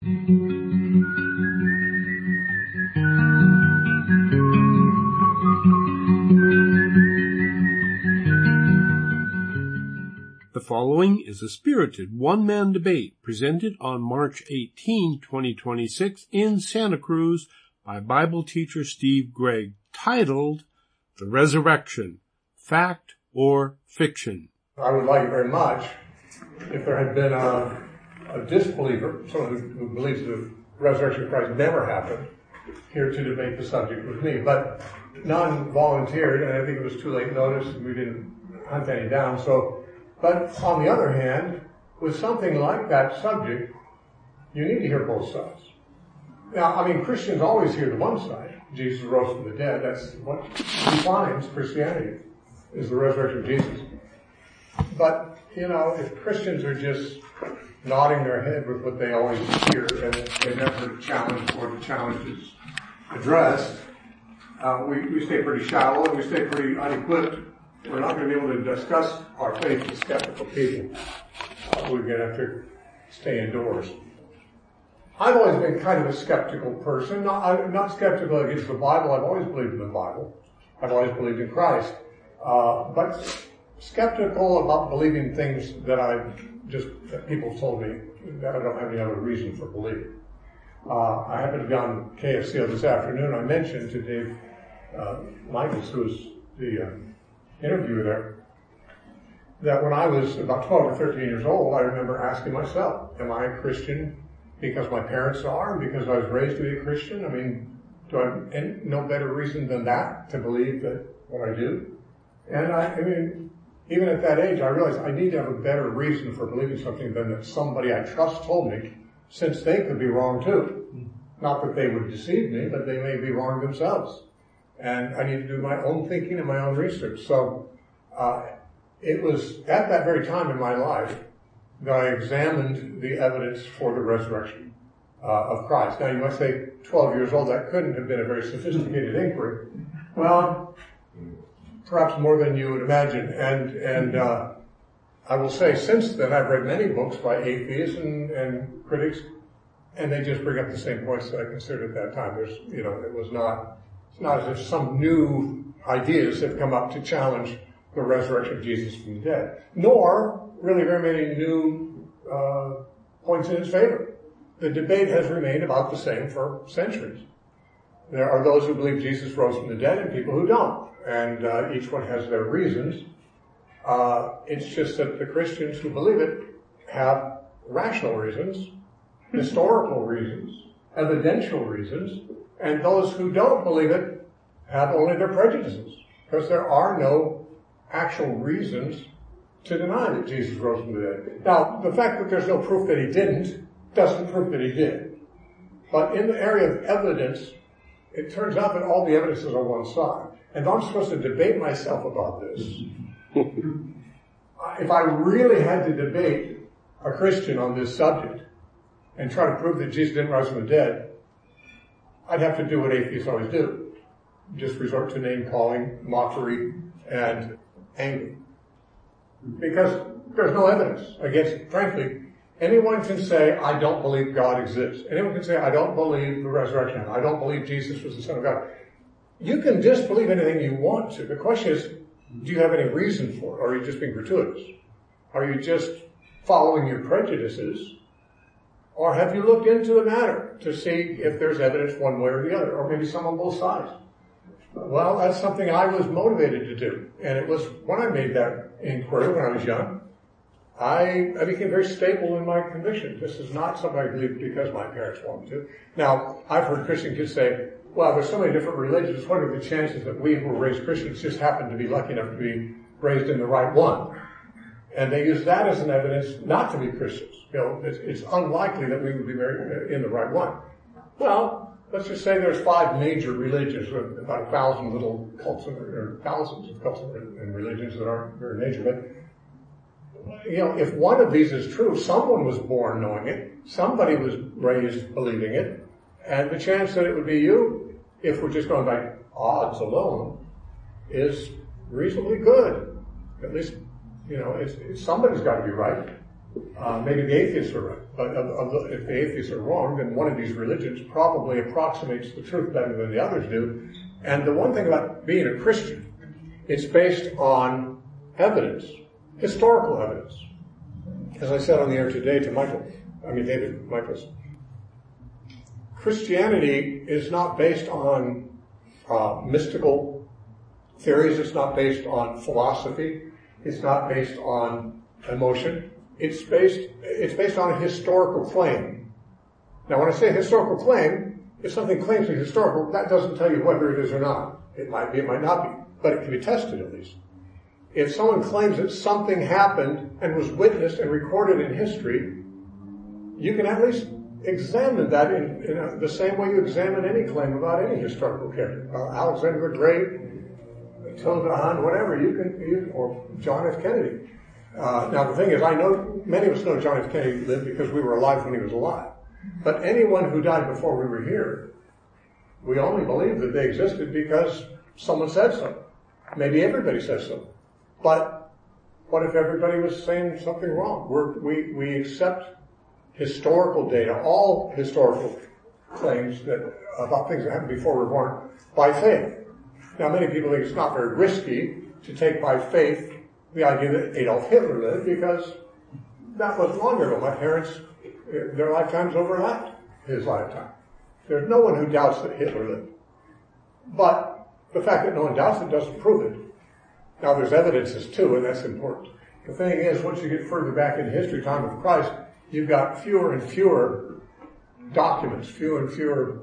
The following is a spirited one-man debate presented on March 18, 2026 in Santa Cruz by Bible teacher Steve Gregg, titled The Resurrection, Fact or Fiction? I would like it very much if there had been a disbeliever, someone who believes the resurrection of Christ never happened, here to debate the subject with me. But none volunteered, and I think it was too late notice, and we didn't hunt any down. But on the other hand, with something like that subject, you need to hear both sides. Now, I mean, Christians always hear the one side. Jesus rose from the dead. That's what defines Christianity, is the resurrection of Jesus. But, you know, if Christians are just nodding their head with what they always hear, and they never challenge or the challenge is addressed, we stay pretty shallow and we stay pretty unequipped. We're not going to be able to discuss our faith with skeptical people. We're going to have to stay indoors. I've always been kind of a skeptical person. I'm not skeptical against the Bible. I've always believed in the Bible. I've always believed in Christ. But skeptical about believing things that people have told me that I don't have any other reason for believing. I happened to be on KFCO this afternoon. I mentioned to Dave Michaels, who was the interviewer there, that when I was about 12 or 13 years old, I remember asking myself, am I a Christian because my parents are, and because I was raised to be a Christian? I mean, do I have no better reason than that to believe that what I do? And I mean, even at that age, I realized I need to have a better reason for believing something than that somebody I trust told me, since they could be wrong too. Not that they would deceive me, but they may be wrong themselves. And I need to do my own thinking and my own research. So it was at that very time in my life that I examined the evidence for the resurrection of Christ. Now you might say, 12 years old, that couldn't have been a very sophisticated inquiry. Well, perhaps more than you would imagine. And I will say, since then, I've read many books by atheists and critics, and they just bring up the same points that I considered at that time. It's not as if some new ideas have come up to challenge the resurrection of Jesus from the dead, nor really very many new points in his favor. The debate has remained about the same for centuries. There are those who believe Jesus rose from the dead and people who don't, and each one has their reasons. It's just that the Christians who believe it have rational reasons, historical reasons, evidential reasons, and those who don't believe it have only their prejudices, because there are no actual reasons to deny that Jesus rose from the dead. Now, the fact that there's no proof that he didn't doesn't prove that he did. But in the area of evidence, it turns out that all the evidence is on one side. And I'm supposed to debate myself about this. If I really had to debate a Christian on this subject and try to prove that Jesus didn't rise from the dead, I'd have to do what atheists always do. Just resort to name-calling, mockery, and anger. Because there's no evidence against it. Frankly, anyone can say, I don't believe God exists. Anyone can say, I don't believe the resurrection. I don't believe Jesus was the Son of God. You can disbelieve anything you want to. The question is, do you have any reason for it? Or are you just being gratuitous? Are you just following your prejudices? Or have you looked into the matter to see if there's evidence one way or the other? Or maybe some on both sides? Well, that's something I was motivated to do. And it was when I made that inquiry when I was young, I became very stable in my conviction. This is not something I believe because my parents wanted to. Now, I've heard Christian kids say, well, there's so many different religions. What are the chances that we who were raised Christians just happen to be lucky enough to be raised in the right one? And they use that as an evidence not to be Christians. You know, it's unlikely that we would be in the right one. Well, let's just say there's 5 major religions with about 1,000 little cults, or thousands of cults and religions that aren't very major. But, you know, if one of these is true, someone was born knowing it, somebody was raised believing it, and the chance that it would be you, if we're just going by odds alone, is reasonably good. At least, you know, somebody's got to be right. Maybe the atheists are right, but if the atheists are wrong, then one of these religions probably approximates the truth better than the others do. And the one thing about being a Christian, it's based on evidence, historical evidence. As I said on the air today to David Michaels, Christianity is not based on mystical theories. It's not based on philosophy. It's not based on emotion. It's based on a historical claim. Now, when I say historical claim, if something claims to be historical, that doesn't tell you whether it is or not. It might be, it might not be, but it can be tested at least. If someone claims that something happened and was witnessed and recorded in history, you can at least examine that in the same way you examine any claim about any historical character. Alexander the Great, Attila the Hun, whatever, or John F. Kennedy. Now the thing is, I know, many of us know John F. Kennedy lived because we were alive when he was alive. But anyone who died before we were here, we only believe that they existed because someone said so. Maybe everybody says so. But what if everybody was saying something wrong? We accept historical data, all historical claims about things that happened before we were born, by faith. Now, many people think it's not very risky to take by faith the idea that Adolf Hitler lived, because that was long ago. My parents, their lifetimes overlapped his lifetime. There's no one who doubts that Hitler lived. But the fact that no one doubts it doesn't prove it. Now, there's evidences too, and that's important. The thing is, once you get further back in history, time of Christ, you've got fewer and fewer documents, fewer and fewer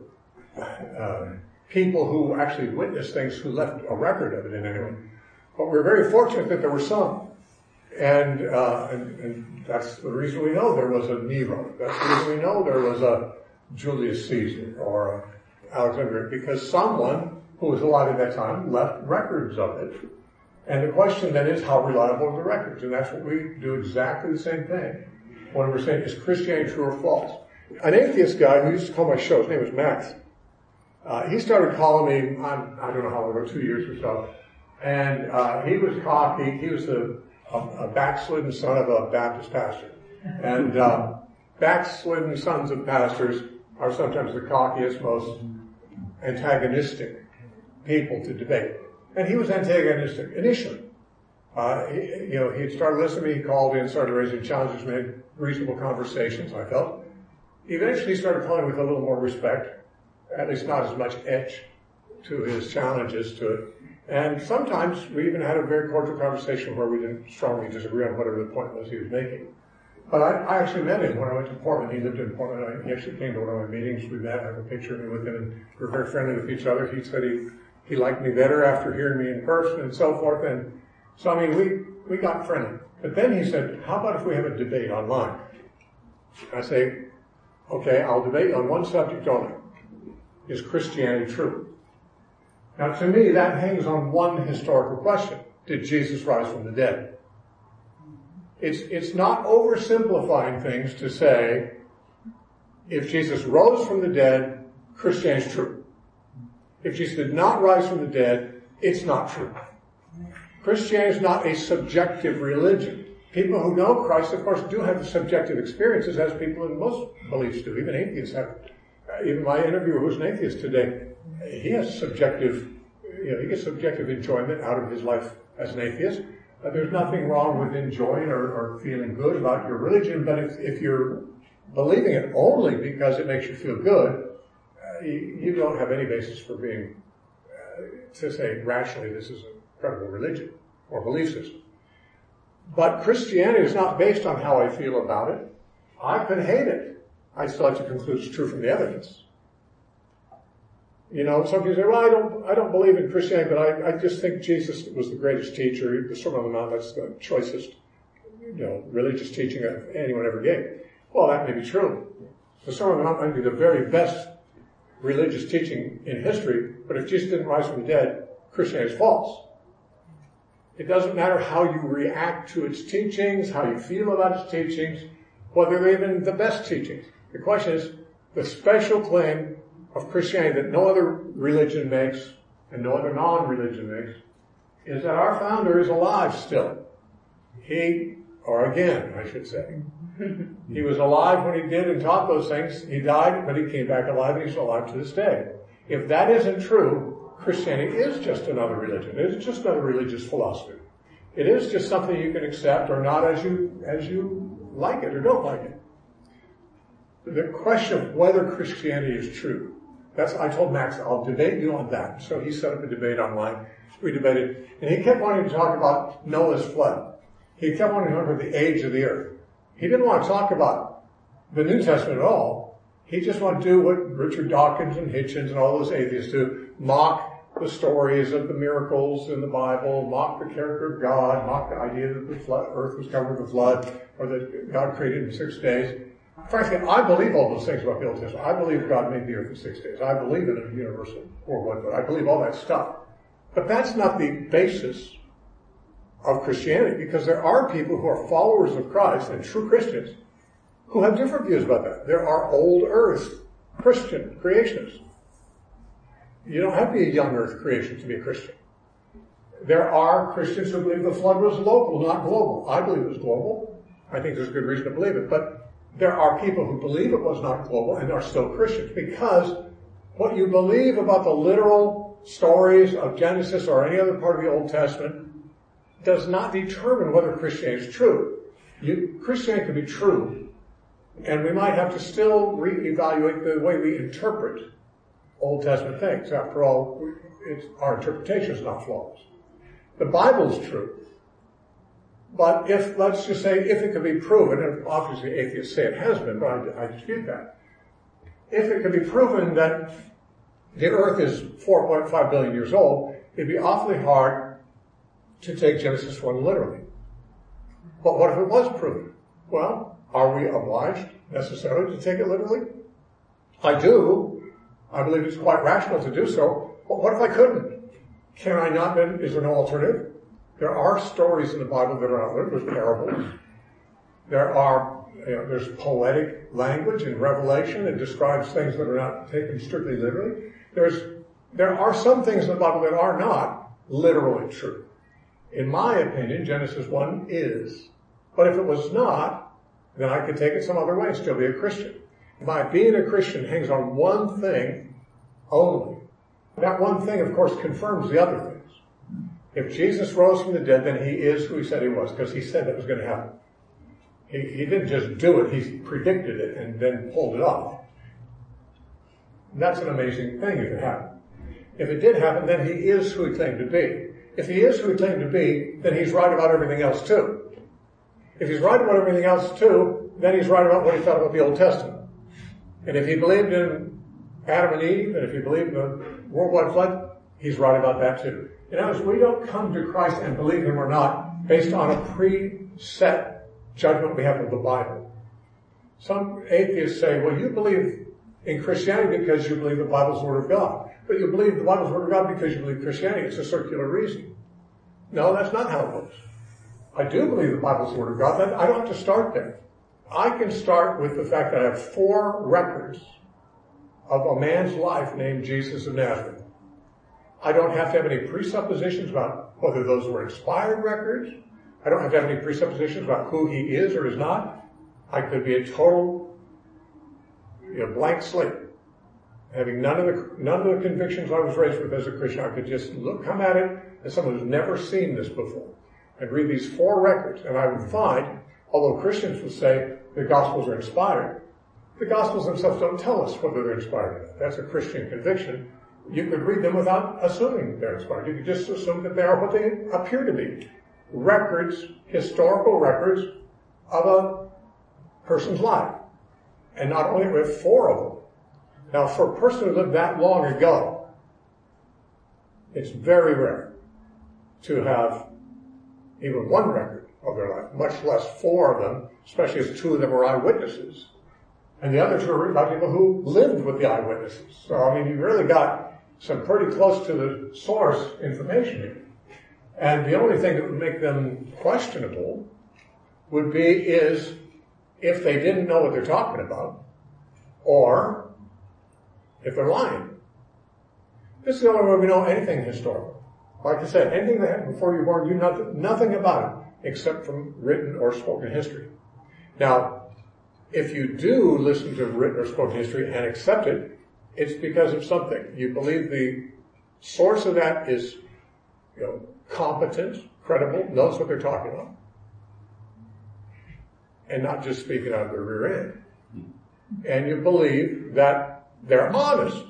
people who actually witnessed things, who left a record of it in any way. But we're very fortunate that there were some. And that's the reason we know there was a Nero. That's the reason we know there was a Julius Caesar or Alexander, because someone who was alive at that time left records of it. And the question then is, how reliable are the records? And that's what we do, exactly the same thing when we're saying, is Christianity true or false? An atheist guy who used to call my show, his name was Max, he started calling me, I don't know how long ago, 2 years or so, and he was cocky. He was a backslidden son of a Baptist pastor. And backslidden sons of pastors are sometimes the cockiest, most antagonistic people to debate. And he was antagonistic initially. He had started listening to me, he called in, started raising challenges, made reasonable conversations, I felt. Eventually he started calling with a little more respect, at least not as much edge to his challenges to it. And sometimes we even had a very cordial conversation where we didn't strongly disagree on whatever the point was he was making. But I actually met him when I went to Portland. He lived in Portland. He actually came to one of my meetings. We met. I have a picture of me with him, and we were very friendly with each other. He said he liked me better after hearing me in person and so forth. And so, I mean, we got friendly. But then he said, how about if we have a debate online? I say, okay, I'll debate on one subject only. Is Christianity true? Now, to me, that hangs on one historical question. Did Jesus rise from the dead? It's not oversimplifying things to say, if Jesus rose from the dead, Christianity is true. If Jesus did not rise from the dead, it's not true. Christianity is not a subjective religion. People who know Christ, of course, do have subjective experiences, as people in most beliefs do. Even atheists have. Even my interviewer, who's an atheist today, he has subjective, he gets subjective enjoyment out of his life as an atheist. There's nothing wrong with enjoying or feeling good about your religion, but if you're believing it only because it makes you feel good, you don't have any basis for being, to say rationally, this is a credible religion or belief system. But Christianity is not based on how I feel about it. I could hate it. I still have to conclude it's true from the evidence. Some people say, well, I don't believe in Christianity, but I just think Jesus was the greatest teacher. The Sermon on the Mount, that's the choicest, religious teaching anyone ever gave. Well, that may be true. The Sermon on the Mount might be the very best religious teaching in history, but if Jesus didn't rise from the dead, Christianity is false. It doesn't matter how you react to its teachings, how you feel about its teachings, whether they're even the best teachings. The question is, the special claim of Christianity that no other religion makes, and no other non-religion makes, is that our founder is alive still. He, or again, I should say, He was alive when he did and taught those things. He died, but he came back alive, and he's alive to this day. If that isn't true, Christianity is just another religion. It is just another religious philosophy. It is just something you can accept or not as you like it or don't like it. The question of whether Christianity is true, I told Max, I'll debate you on that. So he set up a debate online. We debated, and he kept wanting to talk about Noah's flood. He kept wanting to talk about the age of the earth. He didn't want to talk about the New Testament at all. He just wanted to do what Richard Dawkins and Hitchens and all those atheists do, mock the stories of the miracles in the Bible, mock the character of God, mock the idea that the earth was covered with flood, or that God created in 6 days. Frankly, I believe all those things about the Old Testament. I believe God made the earth in 6 days. I believe in a universal worldwide flood. I believe all that stuff. But that's not the basis of Christianity, because there are people who are followers of Christ and true Christians who have different views about that. There are old earth Christian creationists. You don't have to be a young earth creation to be a Christian. There are Christians who believe the flood was local, not global. I believe it was global. I think there's good reason to believe it. But there are people who believe it was not global and are still Christians, because what you believe about the literal stories of Genesis or any other part of the Old Testament does not determine whether Christianity is true. Christianity can be true, and we might have to still reevaluate the way we interpret Old Testament things. After all, our interpretation is not flawless. The Bible is true. But let's just say, if it can be proven, and obviously atheists say it has been, but I dispute that. If it can be proven that the earth is 4.5 billion years old, it'd be awfully hard to take Genesis 1 literally. But what if it was proven? Well, are we obliged necessarily to take it literally? I do. I believe it's quite rational to do so. But what if I couldn't? Can I not then? Is there no alternative? There are stories in the Bible that are out there. There's parables. There's poetic language in Revelation that describes things that are not taken strictly literally. There are some things in the Bible that are not literally true. In my opinion, Genesis 1 is. But if it was not, then I could take it some other way and still be a Christian. My being a Christian hangs on one thing only. That one thing, of course, confirms the other things. If Jesus rose from the dead, then he is who he said he was, because he said that was going to happen. He didn't just do it, he predicted it and then pulled it off. And that's an amazing thing if it happened. If it did happen, then he is who he claimed to be. If he is who he claimed to be, then he's right about everything else too. If he's right about everything else too, then he's right about what he thought about the Old Testament. And if he believed in Adam and Eve, and if he believed in the worldwide flood, he's right about that too. In other words, we don't come to Christ and believe him or not based on a preset judgment we have of the Bible. Some atheists say, well, you believe in Christianity because you believe the Bible's the Word of God. But you believe the Bible's the Word of God because you believe Christianity. It's a circular reason. No, that's not how it works. I do believe the Bible's the Word of God. I don't have to start there. I can start with the fact that I have 4 records of a man's life named Jesus of Nazareth. I don't have to have any presuppositions about whether those were inspired records. I don't have to have any presuppositions about who he is or is not. I could be a total blank slate. Having none of the convictions I was raised with as a Christian, I could just come at it as someone who's never seen this before and read these 4 records. And I would find, although Christians would say the Gospels are inspired, the Gospels themselves don't tell us whether they're inspired or not. That's a Christian conviction. You could read them without assuming they're inspired. You could just assume that they are what they appear to be. Records, historical records of a person's life. And not only we have 4 of them. Now, for a person who lived that long ago, it's very rare to have even 1 record of their life, much less 4 of them, especially if 2 of them are eyewitnesses. And the other 2 are written by people who lived with the eyewitnesses. So, I mean, you really got some pretty close to the source information here. And the only thing that would make them questionable would be if they didn't know what they're talking about, or if they're lying. This is the only way we know anything historical. Like I said, anything that happened before you were born, you know nothing about it except from written or spoken history. Now, if you do listen to written or spoken history and accept it, it's because of something. You believe the source of that is, competent, credible, knows what they're talking about, and not just speaking out of their rear end. And you believe that they're honest.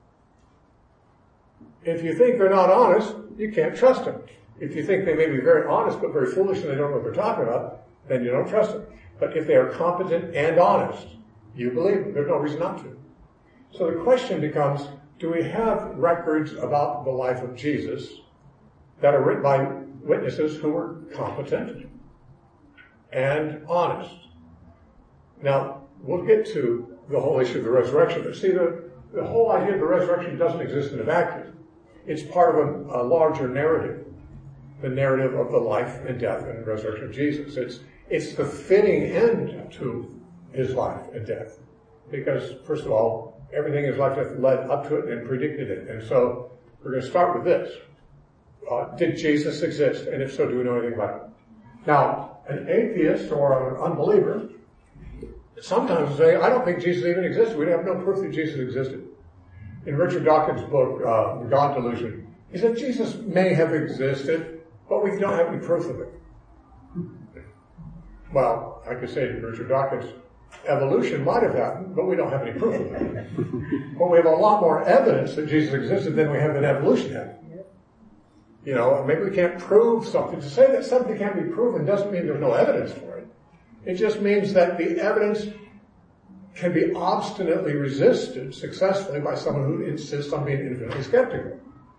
If you think they're not honest, you can't trust them. If you think they may be very honest but very foolish and they don't know what they're talking about, then you don't trust them. But if they are competent and honest, you believe them. There's no reason not to. So the question becomes, do we have records about the life of Jesus that are written by witnesses who were competent and honest? Now, we'll get to the whole issue of the resurrection. But see, the whole idea of the resurrection doesn't exist in a vacuum. It's part of a larger narrative, the narrative of the life and death and resurrection of Jesus. It's the fitting end to his life and death. Because, first of all, everything is like that led up to it and predicted it. And so we're going to start with this. Did Jesus exist? And if so, do we know anything about it? Now, an atheist or an unbeliever sometimes will say, I don't think Jesus even existed. We have no proof that Jesus existed. In Richard Dawkins' book, The God Delusion, he said Jesus may have existed, but we don't have any proof of it. Well, I could say to Richard Dawkins, evolution might have happened, but we don't have any proof of it. But we have a lot more evidence that Jesus existed than we have that evolution had. Maybe we can't prove something. To say that something can't be proven doesn't mean there's no evidence for it. It just means that the evidence can be obstinately resisted successfully by someone who insists on being infinitely skeptical.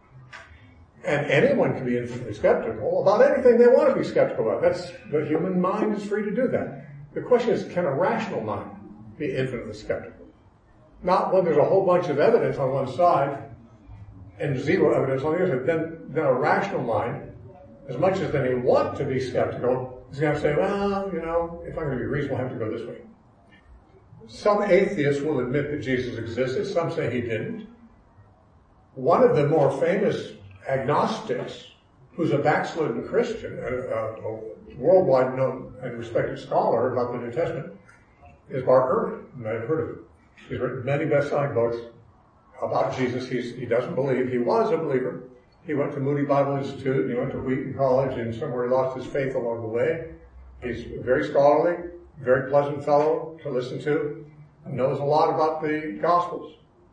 And anyone can be infinitely skeptical about anything they want to be skeptical about. The human mind is free to do that. The question is, can a rational mind be infinitely skeptical? Not when there's a whole bunch of evidence on one side and zero evidence on the other side. Then a rational mind, as much as they may want to be skeptical, is going to say, well, if I'm going to be reasonable, I have to go this way. Some atheists will admit that Jesus existed. Some say he didn't. One of the more famous agnostics, who's a backslidden Christian, a worldwide known and respected scholar about the New Testament, is Bart Ehrman. You might have heard of him. He's written many best-selling books about Jesus. He doesn't believe. He was a believer. He went to Moody Bible Institute, and he went to Wheaton College, and somewhere he lost his faith along the way. He's very scholarly, very pleasant fellow to listen to, knows a lot about the Gospels.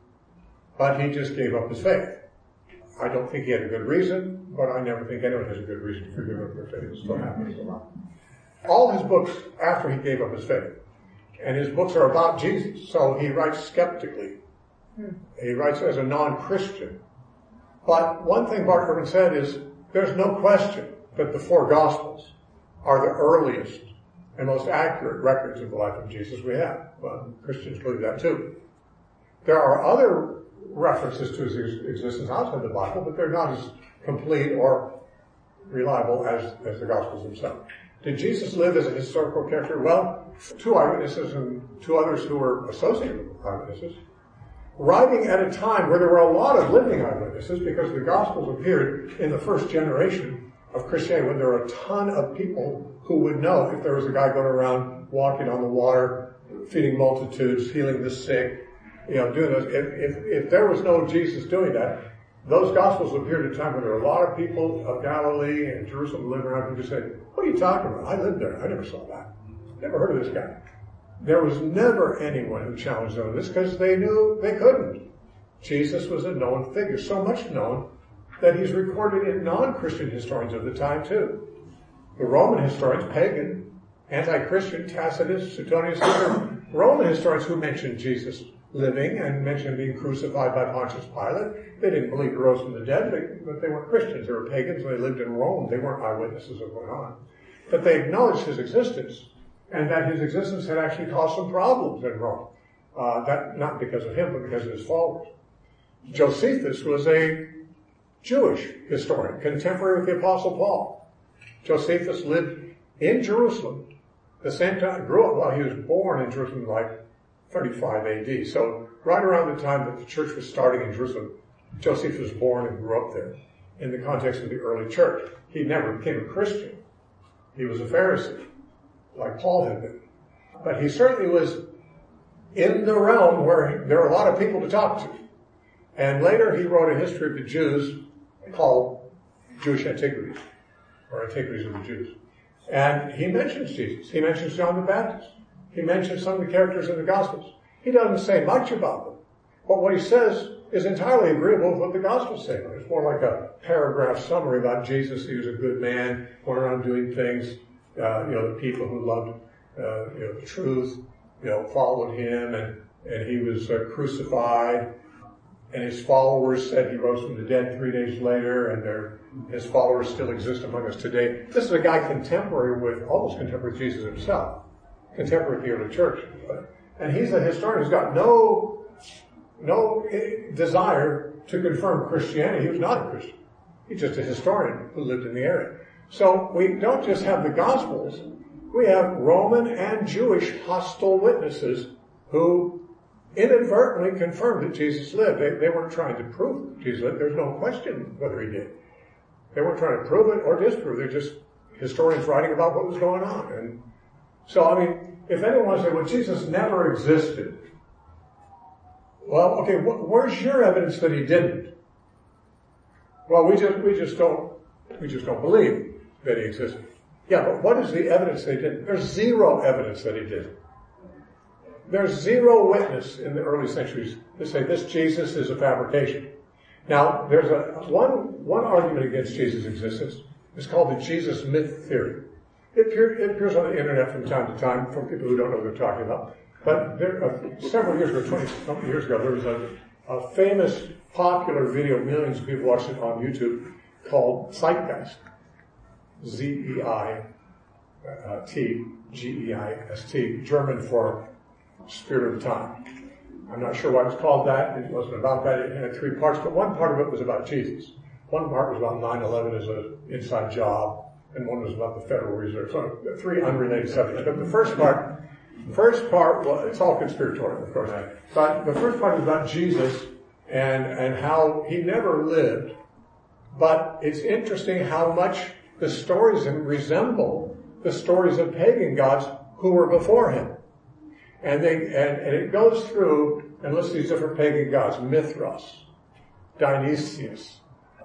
But he just gave up his faith. I don't think he had a good reason, but I never think anyone has a good reason for giving up their faith. It still happens a lot. All his books after he gave up his faith, and his books are about Jesus, so he writes skeptically. He writes as a non-Christian. But one thing Bart Ehrman said is, there's no question that the four Gospels are the earliest and most accurate records of the life of Jesus we have. Well, Christians believe that too. There are other references to his existence outside the Bible, but they're not as complete or reliable as the Gospels themselves. Did Jesus live as a historical character? Well, two eyewitnesses and two others who were associated with eyewitnesses, writing at a time where there were a lot of living eyewitnesses, because the Gospels appeared in the first generation of Christianity when there were a ton of people who would know if there was a guy going around walking on the water, feeding multitudes, healing the sick, doing those. If there was no Jesus doing that, those Gospels appeared at a time when there were a lot of people of Galilee and Jerusalem living around who just said, what are you talking about? I lived there. I never saw that. Never heard of this guy. There was never anyone who challenged them on this because they knew they couldn't. Jesus was a known figure, so much known that he's recorded in non-Christian historians of the time too. The Roman historians, pagan, anti-Christian, Tacitus, Suetonius, Roman historians who mentioned Jesus living and mentioned being crucified by Pontius Pilate. They didn't believe he rose from the dead, but they weren't Christians. They were pagans and they lived in Rome. They weren't eyewitnesses of what went on. But they acknowledged his existence, and that his existence had actually caused some problems in Rome. That not because of him, but because of his followers. Josephus was a Jewish historian, contemporary with the Apostle Paul. Josephus lived in Jerusalem the same time, grew up while he was born in Jerusalem, like 35 AD. So right around the time that the church was starting in Jerusalem, Josephus was born and grew up there in the context of the early church. He never became a Christian. He was a Pharisee, like Paul had been. But he certainly was in the realm where there are a lot of people to talk to. And later he wrote a history of the Jews called Jewish Antiquities, or Antiquities of the Jews. And he mentions Jesus. He mentions John the Baptist. He mentions some of the characters in the Gospels. He doesn't say much about them. But what he says is entirely agreeable with what the Gospels say. It's more like a paragraph summary about Jesus. He was a good man, went around doing things. The people who loved, the truth, followed him, and he was crucified. And his followers said he rose from the dead 3 days later, and his followers still exist among us today. This is a guy almost contemporary with Jesus himself, contemporary with the early church. And he's a historian who's got no desire to confirm Christianity. He was not a Christian. He's just a historian who lived in the area. So we don't just have the Gospels. We have Roman and Jewish hostile witnesses who inadvertently confirmed that Jesus lived. They weren't trying to prove that Jesus lived. There's no question whether he did. They weren't trying to prove it or disprove it. They're just historians writing about what was going on. And so, if anyone wants to say, well, Jesus never existed. Well, okay, where's your evidence that he didn't? Well, we just don't believe that he existed. Yeah, but what is the evidence that he didn't? There's zero evidence that he didn't. There's zero witness in the early centuries to say this Jesus is a fabrication. Now, there's one argument against Jesus' existence. It's called the Jesus myth theory. It appears on the internet from time to time from people who don't know what they're talking about. But several years ago, 20-something years ago, there was a famous, popular video, millions of people watched it on YouTube, called Zeitgeist. Zeitgeist, German for Spirit of the Time. I'm not sure why it was called that. It wasn't about that. It had 3 parts, but one part of it was about Jesus. One part was about 9/11 as an inside job, and one was about the Federal Reserve. So 3 unrelated subjects. But the first part, well, it's all conspiratorial, of course. But the first part is about Jesus and how he never lived. But it's interesting how much the stories of him resemble the stories of pagan gods who were before him. And it goes through and lists these different pagan gods: Mithras, Dionysius,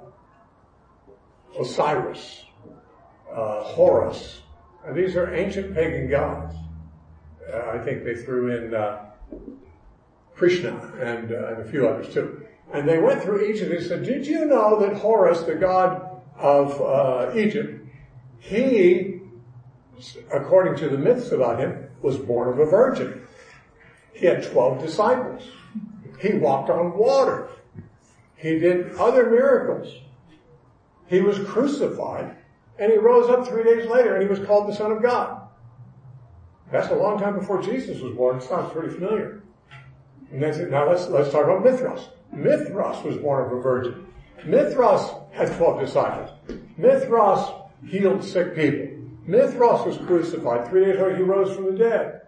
Osiris, Horus. And these are ancient pagan gods. I think they threw in Krishna and a few others too. And they went through each of these and said, did you know that Horus, the god of Egypt, he, according to the myths about him, was born of a virgin. He had 12 disciples. He walked on water. He did other miracles. He was crucified, and he rose up 3 days later, and he was called the Son of God. That's a long time before Jesus was born. It sounds pretty familiar. And that's it. Now let's talk about Mithras. Mithras was born of a virgin. Mithras had 12 disciples. Mithras healed sick people. Mithras was crucified. 3 days later, he rose from the dead.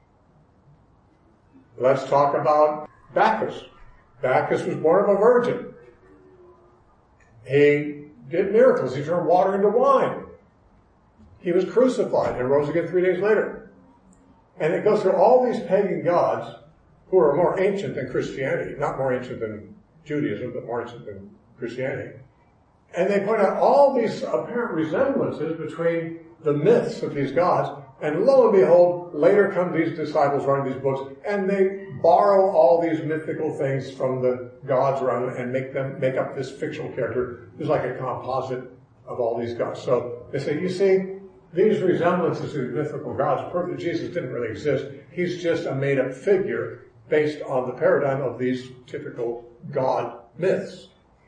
Let's talk about Bacchus. Bacchus was born of a virgin. He did miracles. He turned water into wine. He was crucified and rose again 3 days later. And it goes through all these pagan gods who are more ancient than Christianity. Not more ancient than Judaism, but more ancient than Christianity. And they point out all these apparent resemblances between the myths of these gods. And lo and behold, later come these disciples writing these books, and they borrow all these mythical things from the gods around them and make up this fictional character who's like a composite of all these gods. So they say, you see, these resemblances to mythical gods prove that Jesus didn't really exist. He's just a made-up figure based on the paradigm of these typical god myths.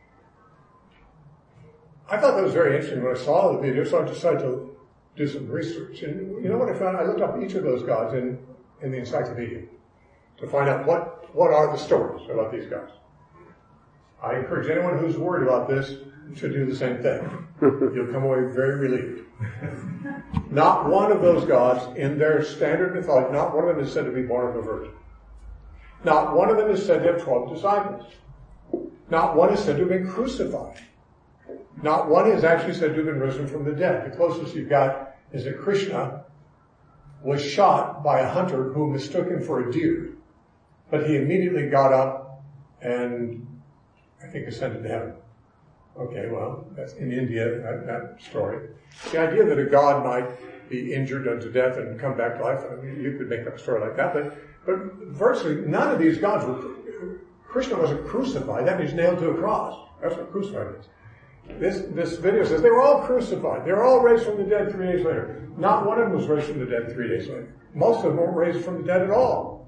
I thought that was very interesting when I saw the video, so I decided to do some research. And you know what I found? I looked up each of those gods in the encyclopedia to find out what are the stories about these gods. I encourage anyone who's worried about this to do the same thing. You'll come away very relieved. Not one of those gods in their standard mythology, not one of them is said to be born of a virgin. Not one of them is said to have 12 disciples. Not one is said to have been crucified. Not one is actually said to have been risen from the dead. The closest you've got is that Krishna was shot by a hunter who mistook him for a deer. But he immediately got up and I think ascended to heaven. Okay, well, that's in India, that story. The idea that a god might be injured unto death and come back to life, I mean, you could make up a story like that, but virtually none of these gods were, Krishna wasn't crucified, that means nailed to a cross. That's what crucified is. This video says they were all crucified. They were all raised from the dead 3 days later. Not one of them was raised from the dead 3 days later. Most of them weren't raised from the dead at all.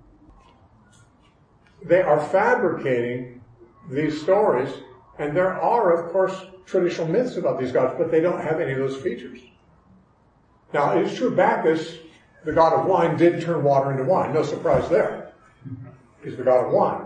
They are fabricating these stories, and there are, of course, traditional myths about these gods, but they don't have any of those features. Now, it's true Bacchus, the god of wine, did turn water into wine. No surprise there. He's the god of wine.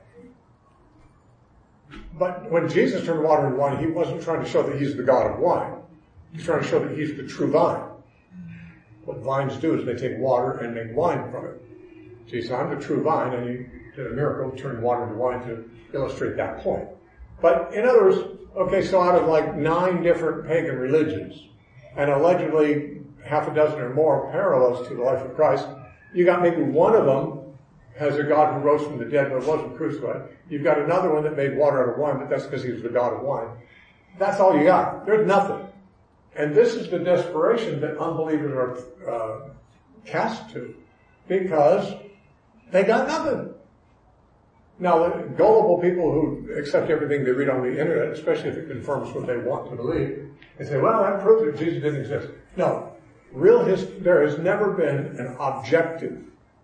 But when Jesus turned water into wine, he wasn't trying to show that he's the god of wine. He's trying to show that he's the true vine. What vines do is they take water and make wine from it. So he said, I'm the true vine, and he did a miracle, turned water into wine to illustrate that point. But in other words, okay, so out of like 9 different pagan religions, and allegedly half a dozen or more parallels to the life of Christ, you got maybe one of them has a God who rose from the dead but wasn't crucified. You've got another one that made water out of wine, but that's because he was the God of wine. That's all you got. There's nothing. And this is the desperation that unbelievers are cast to, because they got nothing. Now, gullible people who accept everything they read on the internet, especially if it confirms what they want to believe, they say, well, that proves that Jesus didn't exist. No. There has never been an objective,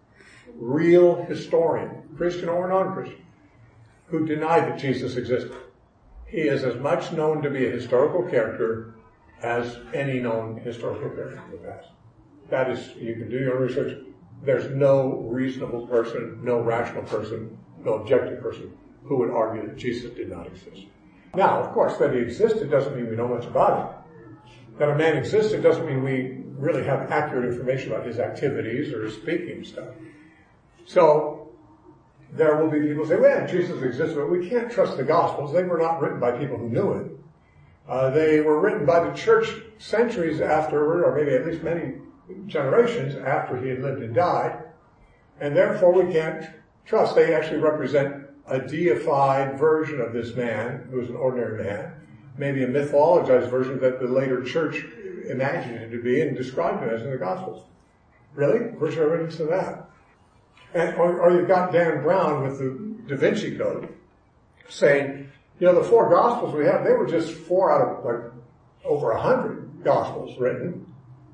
real historian, Christian or non-Christian, who denied that Jesus existed. He is as much known to be a historical character as any known historical character in the past. That is, you can do your own research. There's no reasonable person, no rational person, no objective person who would argue that Jesus did not exist. Now, of course, that he existed doesn't mean we know much about him. That a man existed doesn't mean we really have accurate information about his activities or his speaking stuff. So, there will be people who say, well, Jesus existed, but we can't trust the Gospels. They were not written by people who knew it. They were written by the church centuries afterward, or maybe at least many generations after he had lived and died. And therefore we can't trust. They actually represent a deified version of this man, who was an ordinary man, maybe a mythologized version that the later church imagined him to be and described him as in the Gospels. Really? Where's your evidence of that? And, or you've got Dan Brown with the Da Vinci Code saying, the 4 Gospels we have, they were just 4 out of like over 100 Gospels written.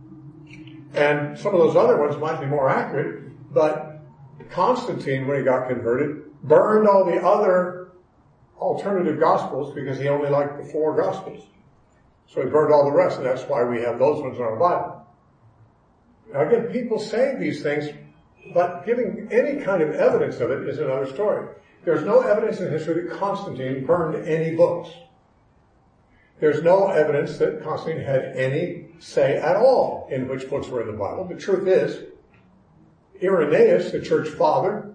And some of those other ones might be more accurate, but Constantine, when he got converted, burned all the other alternative Gospels because he only liked the 4 Gospels. So he burned all the rest, and that's why we have those ones in our Bible. Now again, people say these things, but giving any kind of evidence of it is another story. There's no evidence in history that Constantine burned any books. There's no evidence that Constantine had any say at all in which books were in the Bible. The truth is, Irenaeus, the church father,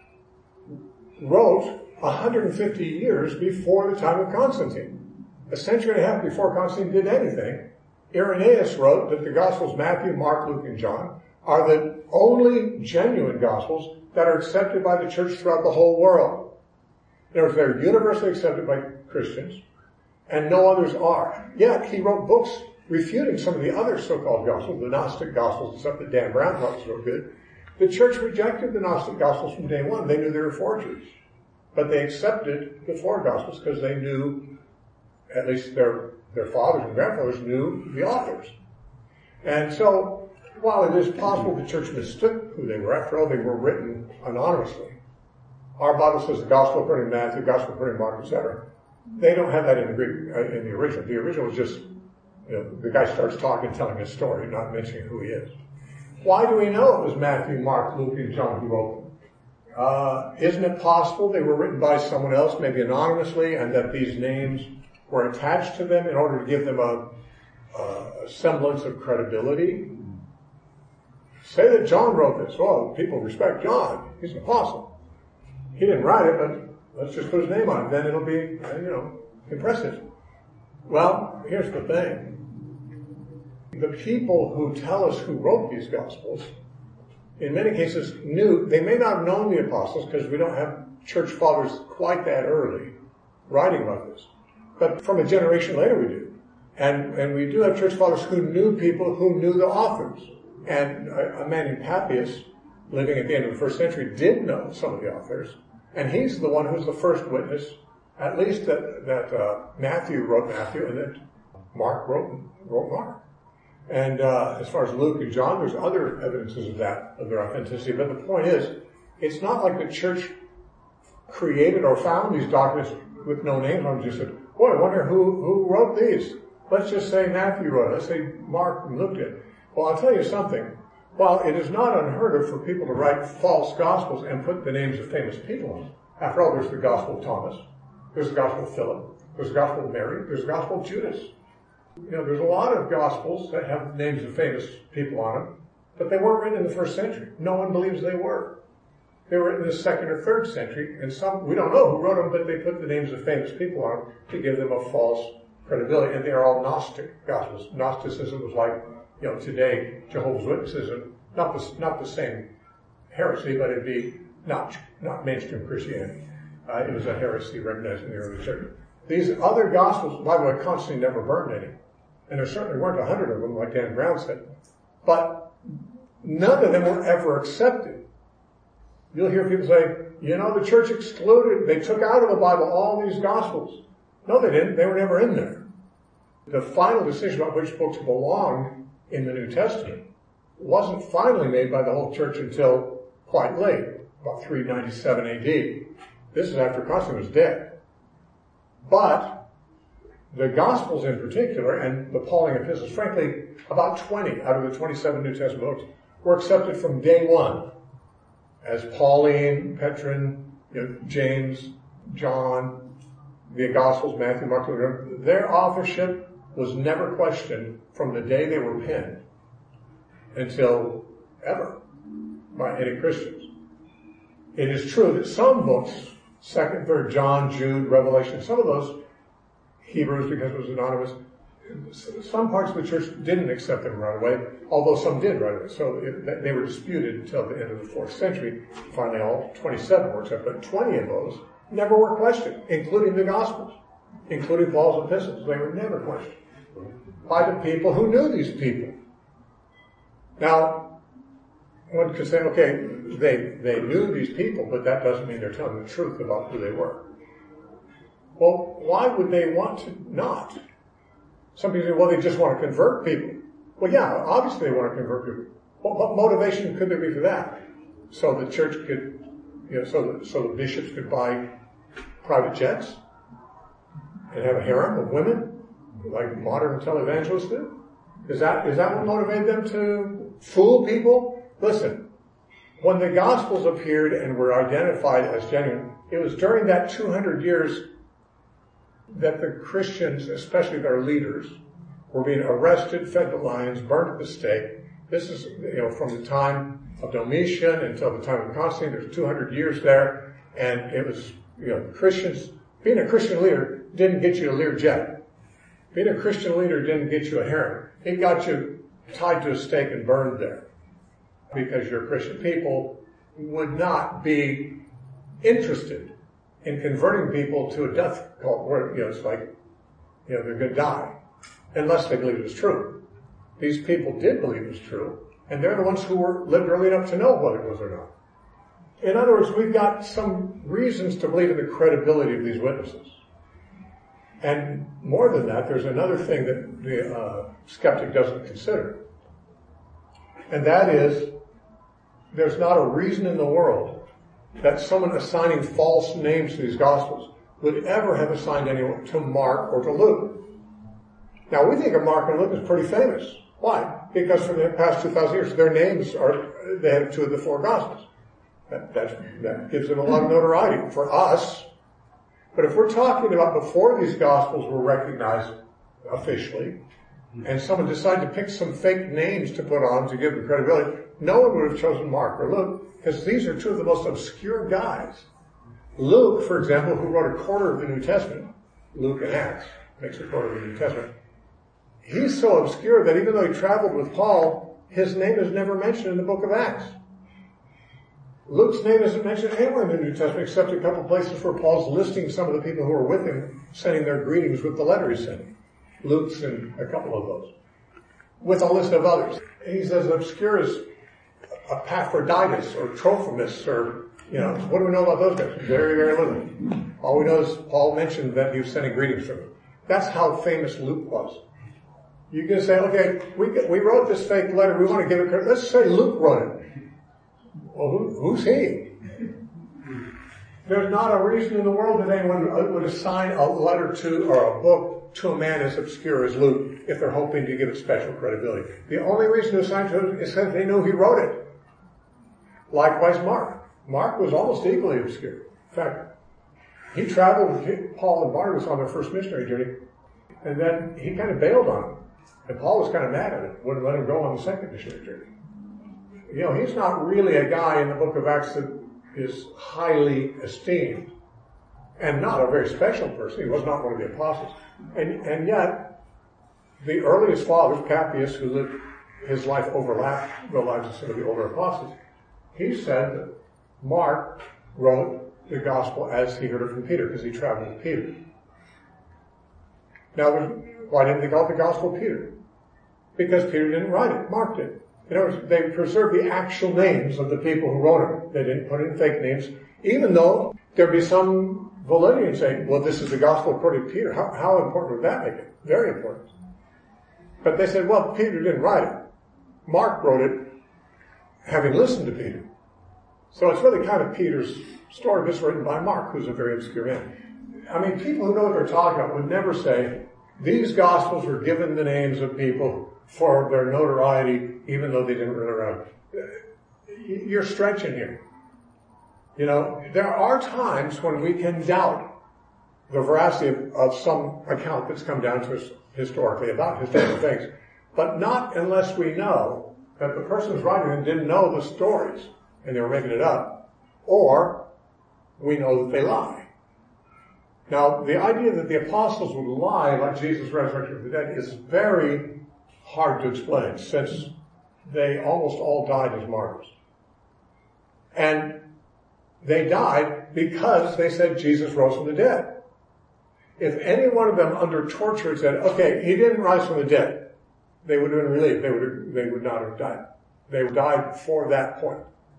wrote 150 years before the time of Constantine. A century and a half before Constantine did anything, Irenaeus wrote that the Gospels Matthew, Mark, Luke, and John are the only genuine Gospels that are accepted by the church throughout the whole world. In other words, they're universally accepted by Christians, and no others are. Yet, he wrote books refuting some of the other so-called Gospels, the Gnostic Gospels, and stuff that Dan Brown thought was real good. The church rejected the Gnostic Gospels from day one. They knew they were forgeries. But they accepted the 4 Gospels because they knew, at least their fathers and grandfathers knew the authors. And so, while it is possible the church mistook who they were, after all, they were written anonymously. Our Bible says the Gospel according to Matthew, the Gospel according to Mark, etc. They don't have that in the Greek, in the original. The original is just, the guy starts talking, telling his story, not mentioning who he is. Why do we know it was Matthew, Mark, Luke, and John who wrote them? Isn't it possible they were written by someone else, maybe anonymously, and that these names were attached to them in order to give them a semblance of credibility? Say that John wrote this. Well, people respect John. He's an apostle. He didn't write it, but let's just put his name on it. Then it'll be, impressive. Well, here's the thing. The people who tell us who wrote these Gospels in many cases knew, they may not have known the apostles because we don't have church fathers quite that early writing about this. But from a generation later we do. And we do have church fathers who knew people who knew the authors. And a man named Papias, living at the end of the first century, did know some of the authors. And he's the one who's the first witness, at least that Matthew wrote Matthew and that Mark wrote Mark. And as far as Luke and John, there's other evidences of that, of their authenticity. But the point is, it's not like the church created or found these documents with no names on them. Just said, boy, I wonder who wrote these. Let's just say Matthew wrote it. Let's say Mark and Luke did. Well, I'll tell you something. While it is not unheard of for people to write false gospels and put the names of famous people on them. After all, there's the Gospel of Thomas. There's the Gospel of Philip. There's the Gospel of Mary. There's the Gospel of Judas. There's a lot of Gospels that have names of famous people on them, but they weren't written in the first century. No one believes they were. They were written in the second or third century, and some, we don't know who wrote them, but they put the names of famous people on them to give them a false credibility, and they are all Gnostic Gospels. Gnosticism was like, today, Jehovah's Witnessism, not the same heresy, but it'd be not mainstream Christianity. It was a heresy recognized in the early church. These other Gospels, by the way, Constantine never burned any. And there certainly weren't 100 of them, like Dan Brown said. But none of them were ever accepted. You'll hear people say, the church excluded, they took out of the Bible all these Gospels. No, they didn't. They were never in there. The final decision about which books belonged in the New Testament wasn't finally made by the whole church until quite late, about 397 AD. This is after Constantine was dead. But the Gospels in particular, and the Pauline epistles, frankly, about 20 out of the 27 New Testament books were accepted from day one as Pauline, Petrine, James, John, the Gospels, Matthew, Mark, Luke. Their authorship was never questioned from the day they were penned until ever by any Christians. It is true that some books, 2nd, 3rd John, Jude, Revelation, some of those, Hebrews because it was anonymous, some parts of the church didn't accept them right away, although some did right away. So they were disputed until the end of the 4th century. Finally, all 27 were accepted, but 20 of those never were questioned, including the Gospels, including Paul's epistles. They were never questioned by the people who knew these people. Now, one could say, okay, they knew these people, but that doesn't mean they're telling the truth about who they were. Well, why would they want to not? Some people say, well, they just want to convert people. Well, yeah, obviously they want to convert people. Well, what motivation could there be for that? So the church could, so the bishops could buy private jets and have a harem of women, like modern televangelists do? Is that what motivated them to fool people? Listen, when the Gospels appeared and were identified as genuine, it was during that 200 years that the Christians, especially their leaders, were being arrested, fed to lions, burned at the stake. This is, from the time of Domitian until the time of Constantine. There's 200 years there, and it was, Christians, being a Christian leader didn't get you a Learjet. Being a Christian leader didn't get you a harem. It got you tied to a stake and burned there. Because your Christian people would not be interested in converting people to a death cult where, it's like, they're going to die. Unless they believe it was true. These people did believe it was true. And they're the ones who lived early enough to know whether it was or not. In other words, we've got some reasons to believe in the credibility of these witnesses. And more than that, there's another thing that the skeptic doesn't consider. And that is, there's not a reason in the world that someone assigning false names to these Gospels would ever have assigned anyone to Mark or to Luke. Now, we think of Mark and Luke as pretty famous. Why? Because for the past 2,000 years, their names they have 2 of the 4 Gospels. That gives them a lot of notoriety for us. But if we're talking about before these Gospels were recognized officially, and someone decided to pick some fake names to put on to give them credibility, no one would have chosen Mark or Luke, because these are 2 of the most obscure guys. Luke, for example, who wrote a quarter of the New Testament, Luke and Acts makes a quarter of the New Testament, he's so obscure that even though he traveled with Paul, his name is never mentioned in the book of Acts. Luke's name isn't mentioned anywhere in the New Testament except a couple places where Paul's listing some of the people who were with him, sending their greetings with the letter he sent. Luke's and a couple of those. With a list of others. He's as obscure as Epaphroditus or Trophimus or, what do we know about those guys? Very, very little. All we know is Paul mentioned that he was sending greetings from him. That's how famous Luke was. You can say, okay, we wrote this fake letter, we want to give it credit. Let's say Luke wrote it. Well, who's he? There's not a reason in the world that anyone would assign a letter to or a book to a man as obscure as Luke if they're hoping to give it special credibility. The only reason to assign to it is that they know he wrote it. Likewise, Mark. Mark was almost equally obscure. In fact, he traveled with Paul and Barnabas on their first missionary journey, and then he kind of bailed on them. And Paul was kind of mad at it, wouldn't let him go on the second missionary journey. He's not really a guy in the book of Acts that is highly esteemed, and not a very special person. He was not one of the apostles. And yet, the earliest fathers, Papias, who lived his life overlapped the lives of some of the older apostles, he said that Mark wrote the gospel as he heard it from Peter, because he traveled with Peter. Now, why didn't they call it the gospel of Peter? Because Peter didn't write it, Mark did. In other words, they preserved the actual names of the people who wrote it. They didn't put in fake names, even though there'd be some validity in saying, well, this is the gospel according to Peter. How important would that make it? Very important. But they said, well, Peter didn't write it. Mark wrote it, having listened to Peter. So it's really kind of Peter's story, just written by Mark, who's a very obscure man. I mean, people who know what they're talking about would never say, these gospels were given the names of people for their notoriety, even though they didn't really write it. You're stretching here. There are times when we can doubt the veracity of some account that's come down to us historically about historical things, but not unless we know that the person who's writing them didn't know the stories and they were making it up, or we know that they lie. Now, the idea that the apostles would lie like Jesus resurrected from the dead is very hard to explain, since they almost all died as martyrs. And they died because they said Jesus rose from the dead. If any one of them under torture had said, okay, he didn't rise from the dead, they would have been relieved. They would not have died. They died for that point.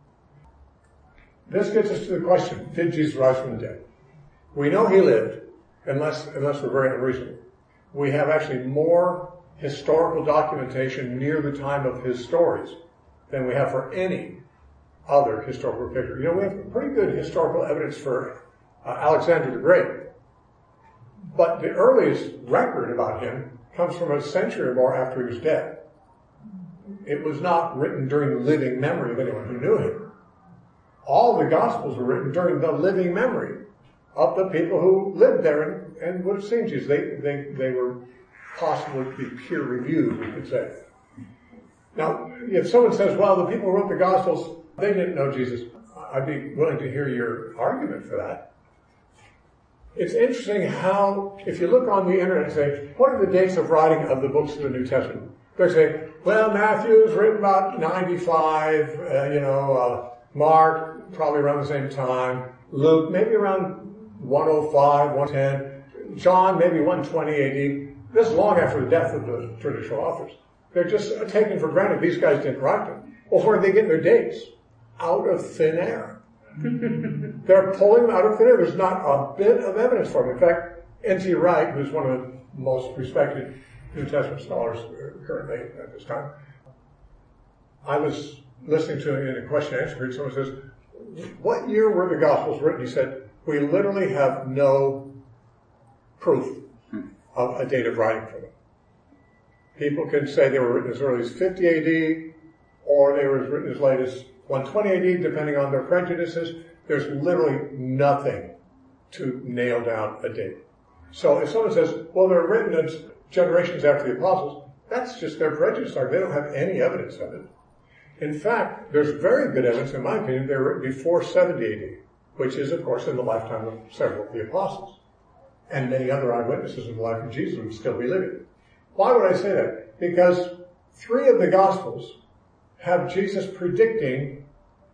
This gets us to the question, did Jesus rise from the dead? We know he lived, unless we're very unreasonable. We have actually more historical documentation near the time of his stories than we have for any other historical figure. We have pretty good historical evidence for Alexander the Great. But the earliest record about him comes from a century or more after he was dead. It was not written during the living memory of anyone who knew him. All the Gospels were written during the living memory of the people who lived there and would have seen Jesus. They were possibly to be peer-reviewed, we could say. Now, if someone says, well, the people who wrote the Gospels, they didn't know Jesus, I'd be willing to hear your argument for that. It's interesting how, if you look on the internet and say, what are the dates of writing of the books of the New Testament? They say, well, Matthew was written about 95, Mark, probably around the same time, Luke, maybe around 105, 110, John, maybe 120 AD. This is long after the death of the traditional authors. They're just taken for granted these guys didn't write them. Well, where are they getting their dates? Out of thin air. They're pulling them out of thin air. There's not a bit of evidence for them. In fact, N.T. Wright, who's one of the most respected New Testament scholars currently at this time, I was listening to him in a question and answer period. Someone says, what year were the Gospels written? He said, we literally have no proof of a date of writing for them. People can say they were written as early as 50 AD, or they were written as late as 120 AD, depending on their prejudices. There's literally nothing to nail down a date. So if someone says, well, they're written as generations after the apostles, that's just their prejudice. They don't have any evidence of it. In fact, there's very good evidence, in my opinion, they were written before 70 AD, which is, of course, in the lifetime of several of the apostles. And many other eyewitnesses in the life of Jesus would still be living. Why would I say that? Because 3 of the Gospels have Jesus predicting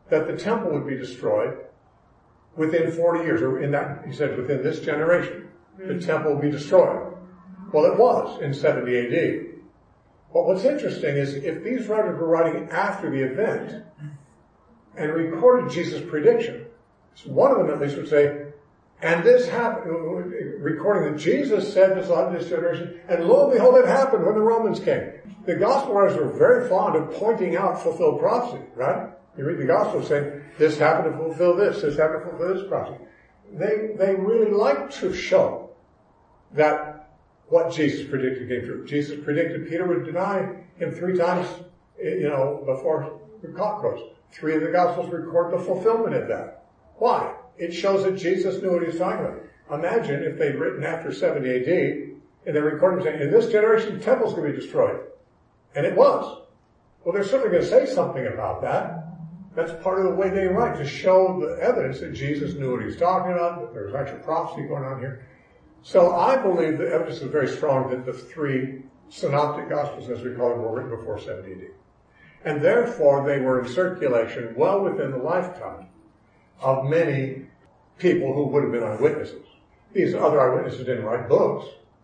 that the temple would be destroyed within 40 years, or in that, he said, within this generation, the temple will be destroyed. Well, it was in 70 AD. But what's interesting is if these writers were writing after the event and recorded Jesus' prediction, so one of them at least would say, and this happened, recording that Jesus said this on this generation, and lo and behold, it happened when the Romans came. The gospel writers were very fond of pointing out fulfilled prophecy, right? You read the gospel saying, this happened to fulfill this happened to fulfill this prophecy. They really like to show that what Jesus predicted came true. Jesus predicted Peter would deny him 3 times, before the cock crows. 3 of the gospels record the fulfillment of that. Why? It shows that Jesus knew what he was talking about. Imagine if they'd written after 70 AD, and they recorded saying, in this generation, the temple's going to be destroyed. And it was. Well, they're certainly going to say something about that. That's part of the way they write, to show the evidence that Jesus knew what he was talking about, that there was actual prophecy going on here. So I believe the evidence is very strong that the 3 synoptic gospels, as we call them, were written before 70 AD. And therefore, they were in circulation well within the lifetime of many people who would have been eyewitnesses. These other eyewitnesses didn't write books,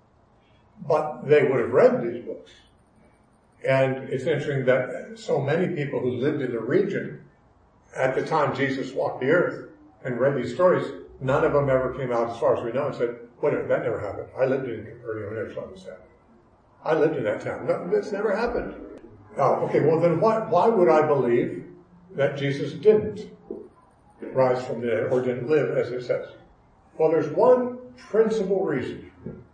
but they would have read these books. And it's interesting that so many people who lived in the region at the time Jesus walked the earth and read these stories, none of them ever came out, as far as we know, and said, wait a minute, that never happened. I lived in Capernaum, I never saw this happen. I lived in that town. No, this never happened. Okay, well then why would I believe that Jesus didn't rise from the dead or didn't live, as it says? Well, there's one principal reason.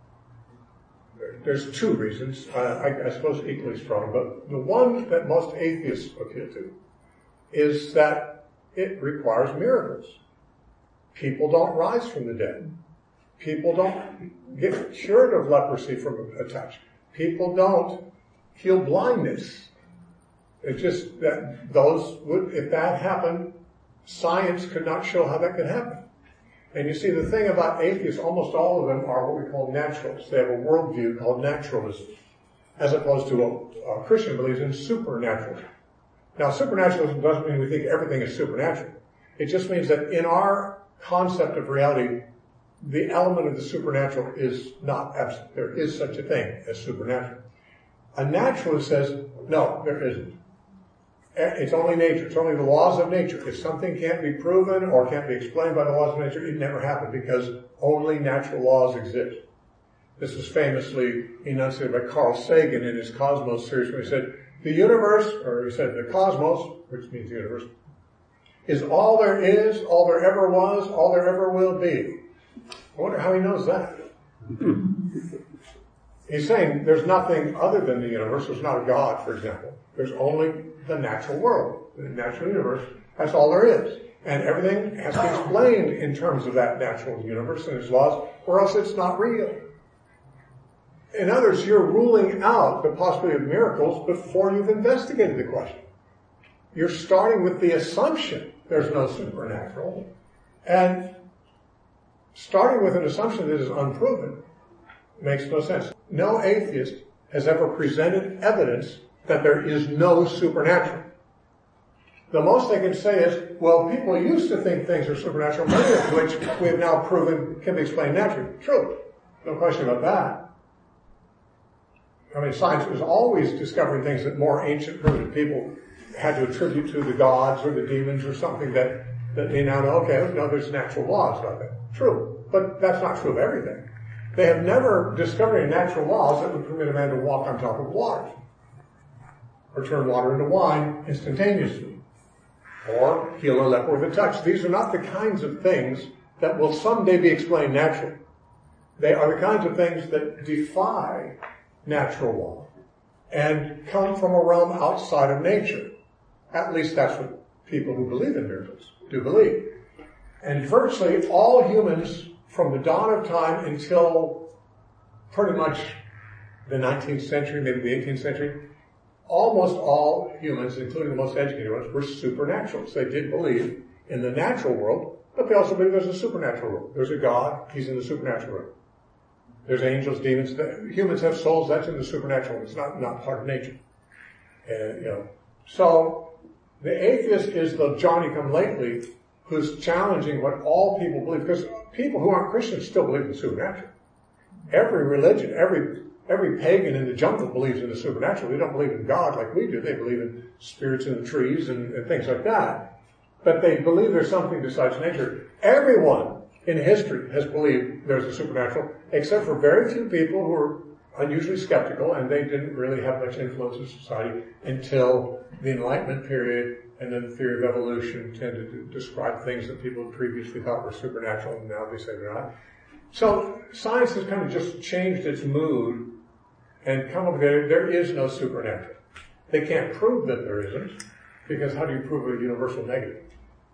There's 2 reasons, I suppose equally strong, but the one that most atheists appeal to is that it requires miracles. People don't rise from the dead. People don't get cured of leprosy from a touch. People don't heal blindness. It's just that if that happened, science could not show how that could happen. And you see, the thing about atheists, almost all of them are what we call naturalists. They have a worldview called naturalism, as opposed to what a Christian believes in supernaturalism. Now, supernaturalism doesn't mean we think everything is supernatural. It just means that in our concept of reality, the element of the supernatural is not absent. There is such a thing as supernatural. A naturalist says, no, there isn't. It's only nature. It's only the laws of nature. If something can't be proven or can't be explained by the laws of nature, it never happened because only natural laws exist. This was famously enunciated by Carl Sagan in his Cosmos series, where he said, the universe, or he said the cosmos, which means the universe, is all there is, all there ever was, all there ever will be. I wonder how he knows that. He's saying there's nothing other than the universe. There's not a God, for example. There's only the natural world, the natural universe. That's all there is. And everything has to be explained in terms of that natural universe and its laws, or else it's not real. In other words, you're ruling out the possibility of miracles before you've investigated the question. You're starting with the assumption there's no supernatural, and starting with an assumption that is unproven makes no sense. No atheist has ever presented evidence that there is no supernatural. The most they can say is, well, people used to think things are supernatural, many of which we have now proven can be explained naturally. True. No question about that. I mean, science was always discovering things that more ancient primitive people had to attribute to the gods or the demons or something that they now know, okay, no, there's natural laws about that. True. But that's not true of everything. They have never discovered any natural laws that would permit a man to walk on top of water, or turn water into wine instantaneously, or heal a leper with a touch. These are not the kinds of things that will someday be explained naturally. They are the kinds of things that defy natural law and come from a realm outside of nature. At least that's what people who believe in miracles do believe. And virtually all humans from the dawn of time until pretty much the 19th century, maybe the 18th century, almost all humans, including the most educated ones, were supernaturals. They did believe in the natural world, but they also believe there's a supernatural world. There's a God, he's in the supernatural world. There's angels, demons. Humans have souls, that's in the supernatural. It's not part of nature. So The atheist is the Johnny-come-lately who's challenging what all people believe, because people who aren't Christians still believe in the supernatural. Every religion, every pagan in the jungle believes in the supernatural. They don't believe in God like we do. They believe in spirits in the trees and things like that. But they believe there's something besides nature. Everyone in history has believed there's a supernatural, except for very few people who are unusually skeptical, and they didn't really have much influence in society until the Enlightenment period, and then the theory of evolution tended to describe things that people previously thought were supernatural, and now they say they're not. So science has kind of just changed its mood and come up with there is no supernatural. They can't prove that there isn't, because how do you prove a universal negative?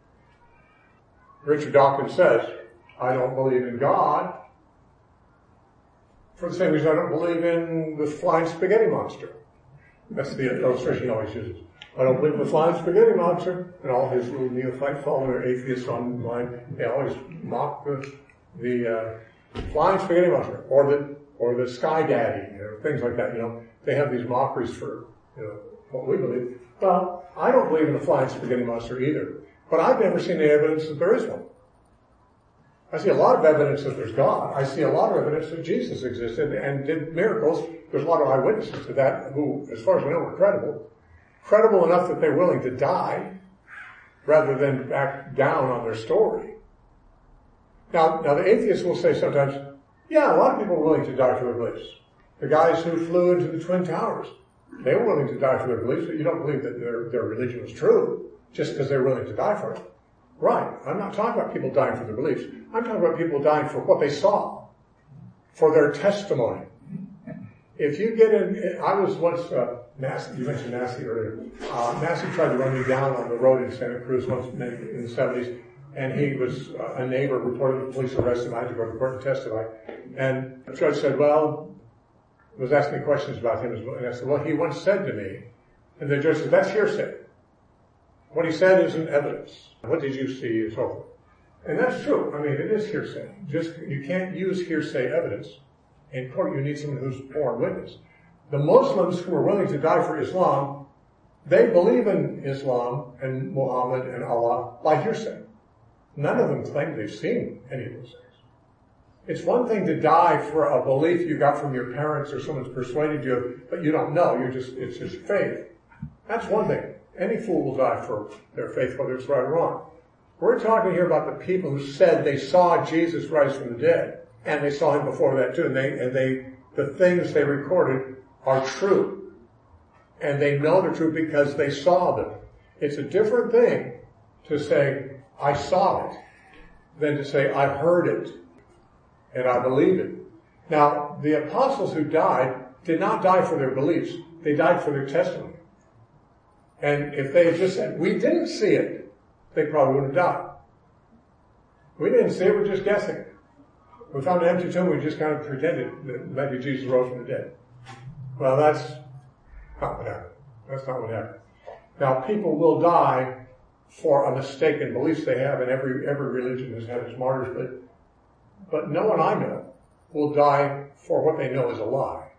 Richard Dawkins says, I don't believe in God for the same reason I don't believe in the flying spaghetti monster. That's the illustration he always uses. I don't believe in the flying spaghetti monster. And all his little neophyte follower atheists online, they always mock the flying spaghetti monster or the sky daddy, things like that. They have these mockeries for what we believe. Well, I don't believe in the flying spaghetti monster either, but I've never seen any evidence that there is one. I see a lot of evidence that there's God. I see a lot of evidence that Jesus existed and did miracles. There's a lot of eyewitnesses to that who, as far as we know, were credible enough that they're willing to die rather than back down on their story. Now the atheists will say sometimes, yeah, a lot of people were willing to die for their beliefs. The guys who flew into the Twin Towers, they were willing to die for their beliefs, but you don't believe that their religion was true just because they're willing to die for it. Right. I'm not talking about people dying for their beliefs. I'm talking about people dying for what they saw, for their testimony. If you get in, I was once, Massey, you mentioned Massey earlier. Massey tried to run me down on the road in Santa Cruz once in the 70s, and he was, a neighbor reported the police arrested him. I had to go to court and testify. And the judge said, was asking me questions about him, and I said, he once said to me, and the judge said, that's hearsay. What he said isn't evidence. What did you see and so forth. And that's true. I mean, it is hearsay. You can't use hearsay evidence. In court, you need someone who's born witness. The Muslims who are willing to die for Islam, they believe in Islam and Muhammad and Allah by hearsay. None of them claim they've seen any of those things. It's one thing to die for a belief you got from your parents or someone's persuaded you, but you don't know. It's just faith. That's one thing. Any fool will die for their faith, whether it's right or wrong. We're talking here about the people who said they saw Jesus rise from the dead, and they saw him before that too, and the things they recorded are true. And they know they're true because they saw them. It's a different thing to say, I saw it, than to say, I heard it, and I believe it. Now, the apostles who died did not die for their beliefs. They died for their testimony. And if they had just said, we didn't see it, they probably would have died. We didn't see it, we're just guessing. We found an empty tomb, we just kind of pretended that maybe Jesus rose from the dead. Well, that's not what happened. That's not what happened. Now, people will die for a mistaken beliefs they have, and every religion has had its martyrs, but no one I know will die for what they know is a lie.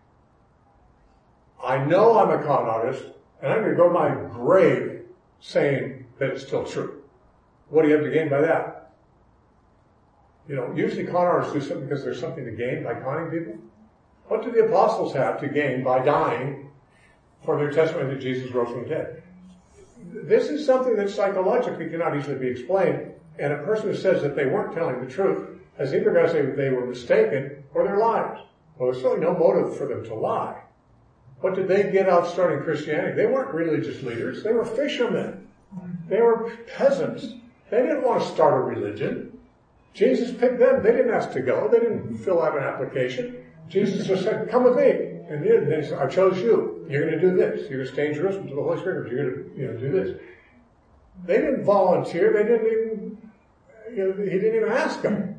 I know I'm a con artist, and I'm going to go to my grave saying that it's still true. What do you have to gain by that? Usually con artists do something because there's something to gain by conning people. What do the apostles have to gain by dying for their testimony that Jesus rose from the dead? This is something that psychologically cannot easily be explained, and a person who says that they weren't telling the truth has either got to say that they were mistaken or they're liars. Well, there's certainly no motive for them to lie. What did they get out starting Christianity? They weren't religious leaders. They were fishermen. They were peasants. They didn't want to start a religion. Jesus picked them. They didn't ask to go. They didn't fill out an application. Jesus just said, come with me. And they said, I chose you. You're going to do this. You're going to stay in Jerusalem to the Holy Spirit. You're going to do this. They didn't volunteer. They didn't even, he didn't even ask them.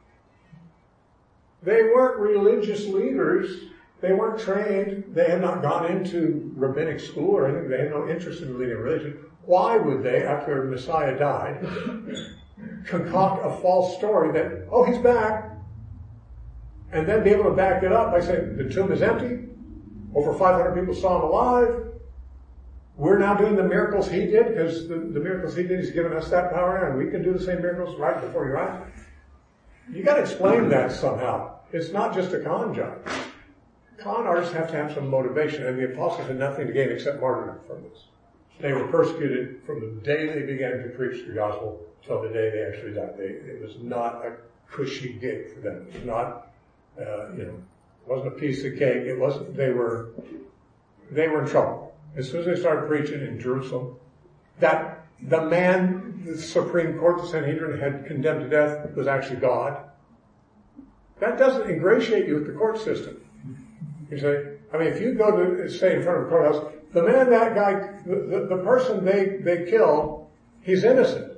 They weren't religious leaders. They weren't trained. They had not gone into rabbinic school or anything. They had no interest in leading a religion. Why would they, after Messiah died, concoct a false story that, he's back, and then be able to back it up by saying the tomb is empty, over 500 people saw him alive, we're now doing the miracles he did because the miracles he did, he's given us that power now, and we can do the same miracles right before your eyes. You got to explain that somehow. It's not just a con job. Con artists have to have some motivation, and the apostles had nothing to gain except martyrdom from this. They were persecuted from the day they began to preach the gospel till the day they actually died. It was not a cushy gig for them. It was not, it wasn't a piece of cake. It wasn't. They were in trouble as soon as they started preaching in Jerusalem. That the man, the Supreme Court, the Sanhedrin, had condemned to death was actually God. That doesn't ingratiate you with the court system. You say, if you go to say in front of a courthouse, the man, that guy, the person they killed, he's innocent.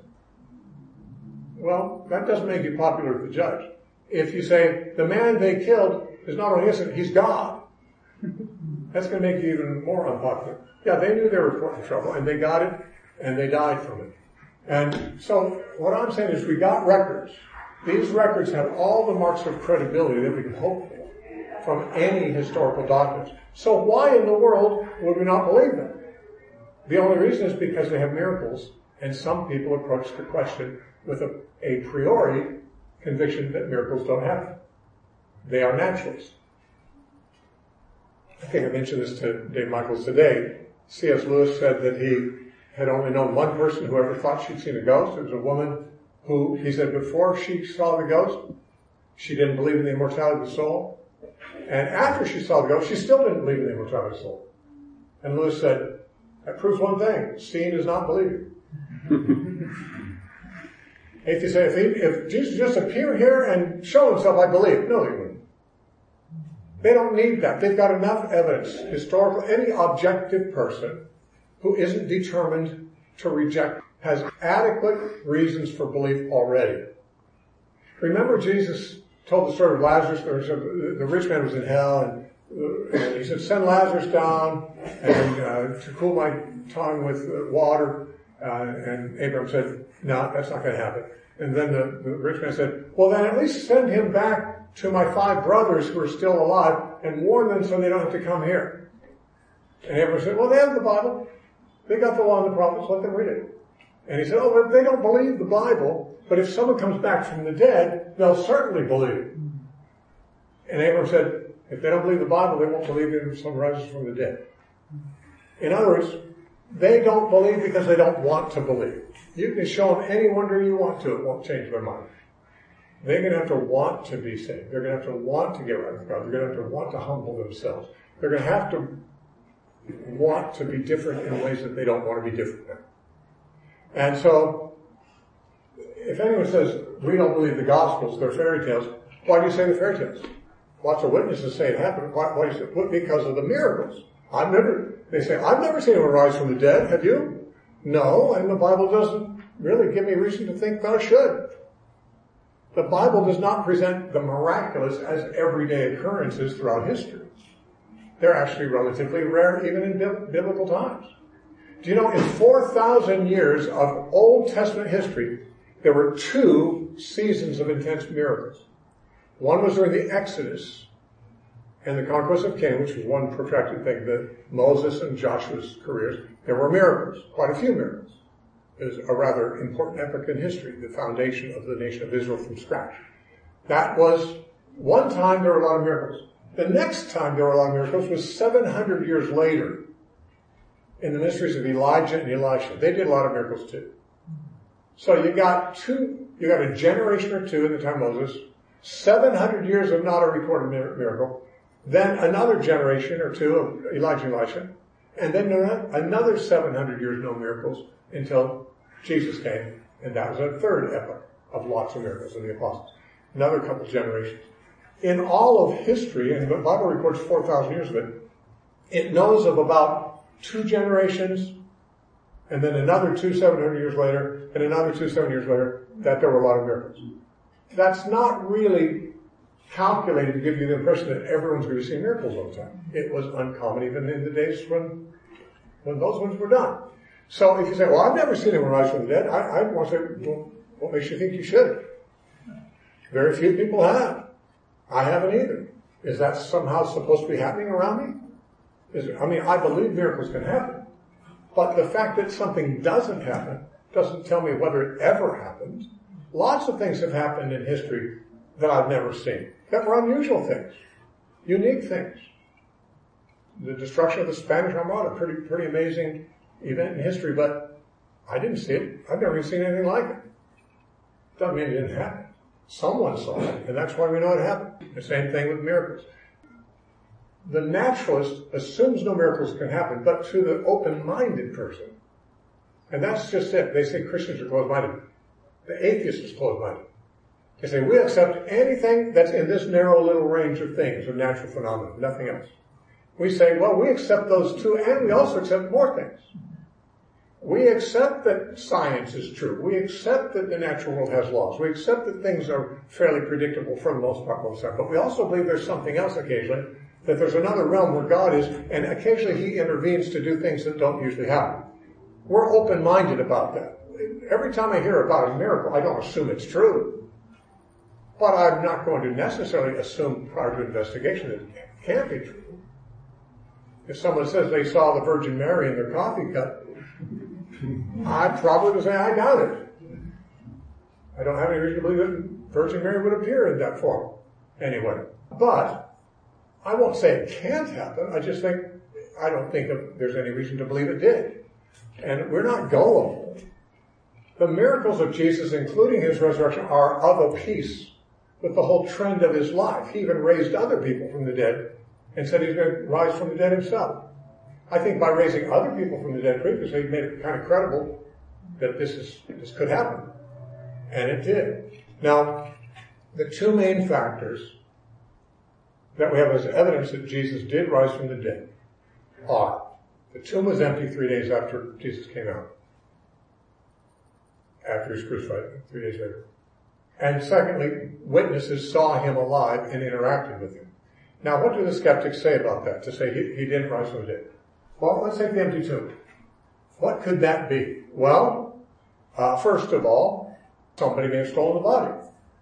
Well, that doesn't make you popular with the judge. If you say, the man they killed is not only innocent, he's God, that's going to make you even more unpopular. Yeah, they knew they were in trouble, and they got it, and they died from it. And so, what I'm saying is we got records. These records have all the marks of credibility that we can hope for from any historical documents. So why in the world would we not believe them? The only reason is because they have miracles, and some people approach the question with a priori conviction that miracles don't happen. They are naturals. I think I mentioned this to Dave Michaels today. C.S. Lewis said that he had only known one person who ever thought she'd seen a ghost. It was a woman who, he said, before she saw the ghost, she didn't believe in the immortality of the soul. And after she saw the ghost, she still didn't believe in the immortality of the soul. And Lewis said, that proves one thing. Seeing is not believing. Atheists say, if Jesus just appeared here and showed himself, I believe. No, they wouldn't. They don't need that. They've got enough evidence. Historical, any objective person who isn't determined to reject has adequate reasons for belief already. Remember Jesus told the story of Lazarus. The rich man was in hell, and he said, send Lazarus down and to cool my tongue with water. And Abraham said, no, that's not going to happen. And then the rich man said, well, then at least send him back to my 5 brothers who are still alive and warn them so they don't have to come here. And Abraham said, well, they have the Bible. They got the law and the prophets. Let them read it. And he said, oh, but they don't believe the Bible. But if someone comes back from the dead, they'll certainly believe it. And Abraham said, if they don't believe the Bible, they won't believe it if someone rises from the dead. In other words, they don't believe because they don't want to believe. You can show them any wonder you want to. It won't change their mind. They're going to have to want to be saved. They're going to have to want to get right with God. They're going to have to want to humble themselves. They're going to have to want to be different in ways that they don't want to be different now. And so, if anyone says, we don't believe the Gospels, they're fairy tales, why do you say the fairy tales? Lots of witnesses say it happened. Why do you say? Well, because of the miracles. They say, I've never seen anyone rise from the dead. Have you? No, and the Bible doesn't really give me reason to think that I should. The Bible does not present the miraculous as everyday occurrences throughout history. They're actually relatively rare even in biblical times. Do you know, in 4,000 years of Old Testament history, there were 2 seasons of intense miracles. One was during the Exodus and the conquest of Canaan, which was one protracted thing, that Moses and Joshua's careers. There were miracles, quite a few miracles. It was a rather important epoch in history, the foundation of the nation of Israel from scratch. That was, one time there were a lot of miracles. The next time there were a lot of miracles was 700 years later in the ministries of Elijah and Elisha. They did a lot of miracles too. So you got a generation or 2 in the time of Moses, 700 years of not a recorded miracle, then another generation or 2 of Elijah and Elisha, and then another 700 years no miracles until Jesus came, and that was a third epoch of lots of miracles in the apostles. Another couple generations. In all of history, and the Bible records 4,000 years of it, it knows of about 2 generations, and then another 2 700 years later, and another 2 7 years later, that there were a lot of miracles. That's not really calculated to give you the impression that everyone's going to see miracles all the time. It was uncommon even in the days when those ones were done. So if you say, well, I've never seen anyone rise from the dead, I want to say, well, what makes you think you should? Very few people have. I haven't either. Is that somehow supposed to be happening around me? I believe miracles can happen. But the fact that something doesn't happen doesn't tell me whether it ever happened. Lots of things have happened in history that I've never seen, that were unusual things, unique things. The destruction of the Spanish Armada, pretty amazing event in history, but I didn't see it. I've never even seen anything like it. Doesn't mean it didn't happen. Someone saw it, and that's why we know it happened. The same thing with miracles. The naturalist assumes no miracles can happen, but to the open-minded person, and that's just it. They say Christians are closed-minded. The atheist is closed-minded. They say, we accept anything that's in this narrow little range of things, of natural phenomena, nothing else. We say, well, we accept those too, and we also accept more things. We accept that science is true. We accept that the natural world has laws. We accept that things are fairly predictable for the most part most of the time. But we also believe there's something else occasionally, that there's another realm where God is, and occasionally He intervenes to do things that don't usually happen. We're open-minded about that. Every time I hear about a miracle, I don't assume it's true. But I'm not going to necessarily assume prior to investigation that it can't be true. If someone says they saw the Virgin Mary in their coffee cup, I probably would say I doubt it. I don't have any reason to believe that Virgin Mary would appear in that form anyway. But I won't say it can't happen. I don't think there's any reason to believe it did. And we're not gullible. The miracles of Jesus, including His resurrection, are of a piece with the whole trend of His life. He even raised other people from the dead and said He's going to rise from the dead Himself. I think by raising other people from the dead previously, He made it kind of credible that this could happen. And it did. Now, the two main factors that we have as evidence that Jesus did rise from the dead are: the tomb was empty 3 days after Jesus came out, after He was crucified, 3 days later. And secondly, witnesses saw Him alive and interacted with Him. Now, what do the skeptics say about that, to say He didn't rise from the dead? Well, let's take the empty tomb. What could that be? Well, first of all, somebody may have stolen the body.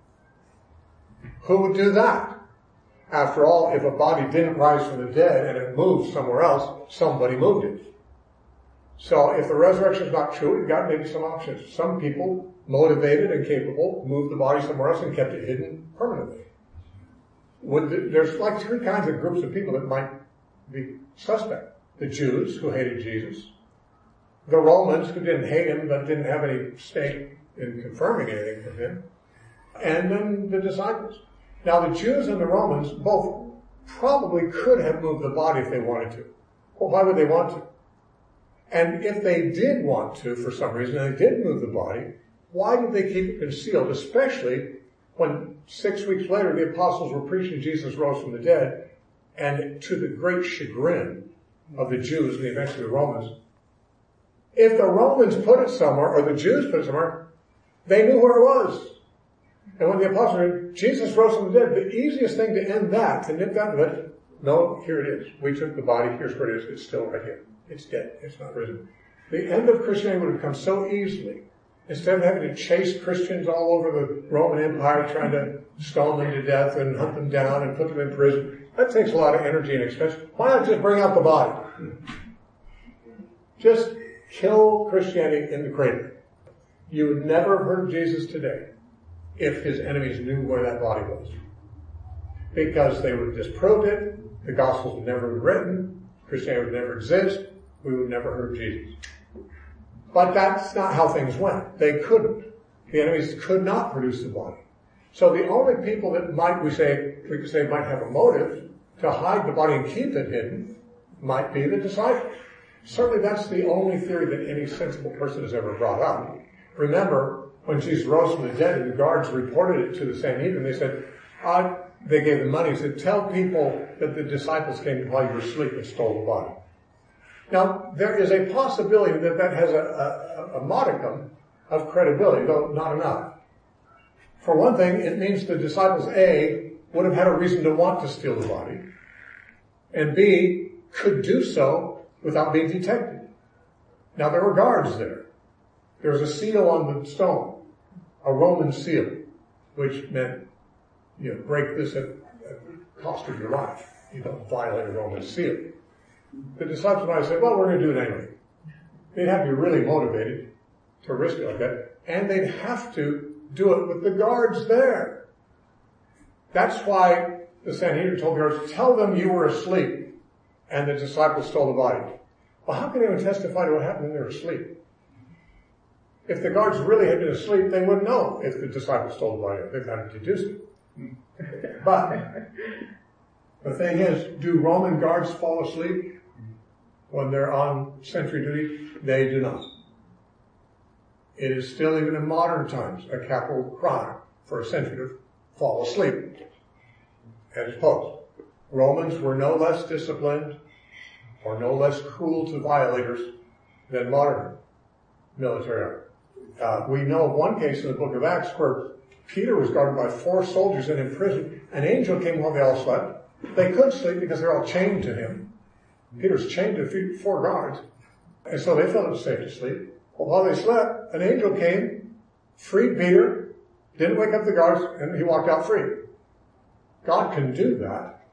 Who would do that? After all, if a body didn't rise from the dead and it moved somewhere else, somebody moved it. So if the resurrection is not true, we've got maybe some options. Some people, motivated and capable, moved the body somewhere else and kept it hidden permanently. There's like three kinds of groups of people that might be suspect. The Jews, who hated Jesus. The Romans, who didn't hate Him but didn't have any stake in confirming anything from Him. And then the disciples. Now, the Jews and the Romans both probably could have moved the body if they wanted to. Well, why would they want to? And if they did want to, for some reason, and they did move the body, why did they keep it concealed? Especially when 6 weeks later the apostles were preaching Jesus rose from the dead, and to the great chagrin of the Jews and eventually the Romans. If the Romans put it somewhere, or the Jews put it somewhere, they knew where it was. And when the apostles said, Jesus rose from the dead, the easiest thing to end that, to nip that, but no, here it is. We took the body, here's where it is, it's still right here. It's dead, it's not risen. The end of Christianity would have come so easily. Instead of having to chase Christians all over the Roman Empire, trying to stone them to death and hunt them down and put them in prison, that takes a lot of energy and expense. Why not just bring out the body? Just kill Christianity in the cradle. You would never have heard of Jesus today if His enemies knew where that body was. Because they would have disproved it, the Gospels would never be written, Christianity would never exist, we would never heard of Jesus. But that's not how things went. They couldn't. The enemies could not produce the body. So the only people that we could say might have a motive to hide the body and keep it hidden might be the disciples. Certainly that's the only theory that any sensible person has ever brought up. Remember, when Jesus rose from the dead and the guards reported it to the Sanhedrin, they said, they gave them money and said, tell people that the disciples came while you were asleep and stole the body. Now, there is a possibility that that has a modicum of credibility, though not enough. For one thing, it means the disciples, A, would have had a reason to want to steal the body, and B, could do so without being detected. Now, there were guards there. There was a seal on the stone, a Roman seal, which meant, break this at the cost of your life. You don't violate a Roman seal. The disciples might have said, well, we're going to do it anyway. They'd have to be really motivated to risk it like that. And they'd have to do it with the guards there. That's why the Sanhedrin told the guards, tell them you were asleep and the disciples stole the body. Well, how can anyone testify to what happened when they were asleep? If the guards really had been asleep, they wouldn't know if the disciples stole the body. They've got to deduce it. But the thing is, do Roman guards fall asleep when they're on sentry duty? They do not. It is still, even in modern times, a capital crime for a sentry to fall asleep at his post. Romans were no less disciplined or no less cruel to violators than modern military. We know of one case in the book of Acts where Peter was guarded by 4 soldiers and in prison. An angel came while they all slept. They could sleep because they're all chained to him. Peter's chained to 4 guards. And so they felt it was safe to sleep. Well, while they slept, an angel came, freed Peter, didn't wake up the guards, and he walked out free. God can do that.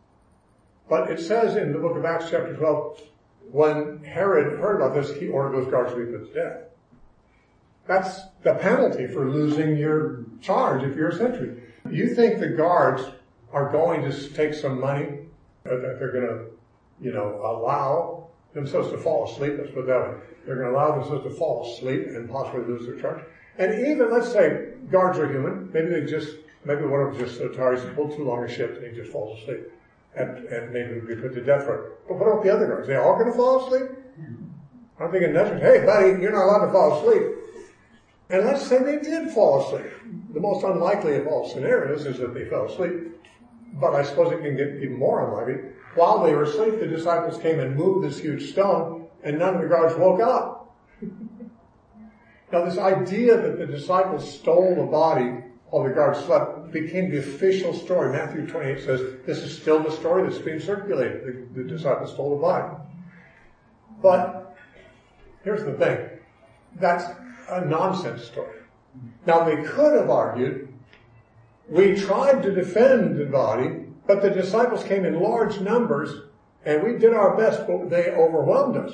But it says in the book of Acts chapter 12, when Herod heard about this, he ordered those guards to be put to death. That's the penalty for losing your charge if you're a sentry. You think the guards are going to take some money, that they're going to, allow themselves to fall asleep? Let's put it that way. They're going to allow themselves to fall asleep and possibly lose their charge. And even, let's say, guards are human. Maybe one of them just so tired, he's pulled too long a shift and he just falls asleep. And maybe he'll be put to death for it. But what about the other guards? Are they all going to fall asleep? I'm thinking, hey buddy, you're not allowed to fall asleep. And let's say they did fall asleep. The most unlikely of all scenarios is that they fell asleep. But I suppose it can get even more unlikely. While they were asleep, the disciples came and moved this huge stone, and none of the guards woke up. Now, this idea that the disciples stole the body while the guards slept became the official story. Matthew 28 says this is still the story that's being circulated. The disciples stole the body. But here's the thing. That's a nonsense story. Now, they could have argued, we tried to defend the body, but the disciples came in large numbers, and we did our best, but they overwhelmed us.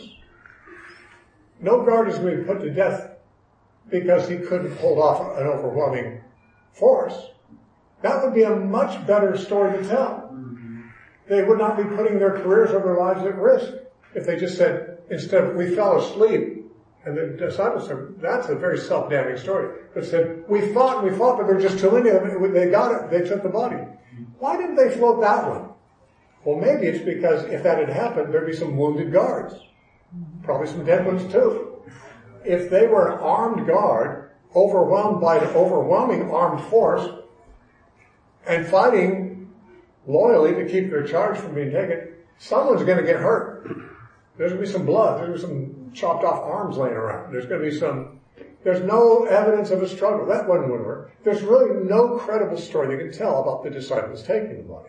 No guard is going to be put to death because he couldn't hold off an overwhelming force. That would be a much better story to tell. They would not be putting their careers or their lives at risk if they just said, instead of, we fell asleep. And the disciples said, that's a very self-damning story. But said, we fought, but there were just too many of them. They got it. They took the body. Why didn't they float that one? Well, maybe it's because if that had happened, there'd be some wounded guards. Probably some dead ones too. If they were an armed guard, overwhelmed by an overwhelming armed force, and fighting loyally to keep their charge from being taken, someone's going to get hurt. There's going to be some blood. There's going to be some chopped off arms laying around. There's going to be there's no evidence of a struggle. That one wouldn't work. There's really no credible story they can tell about the disciples taking the body.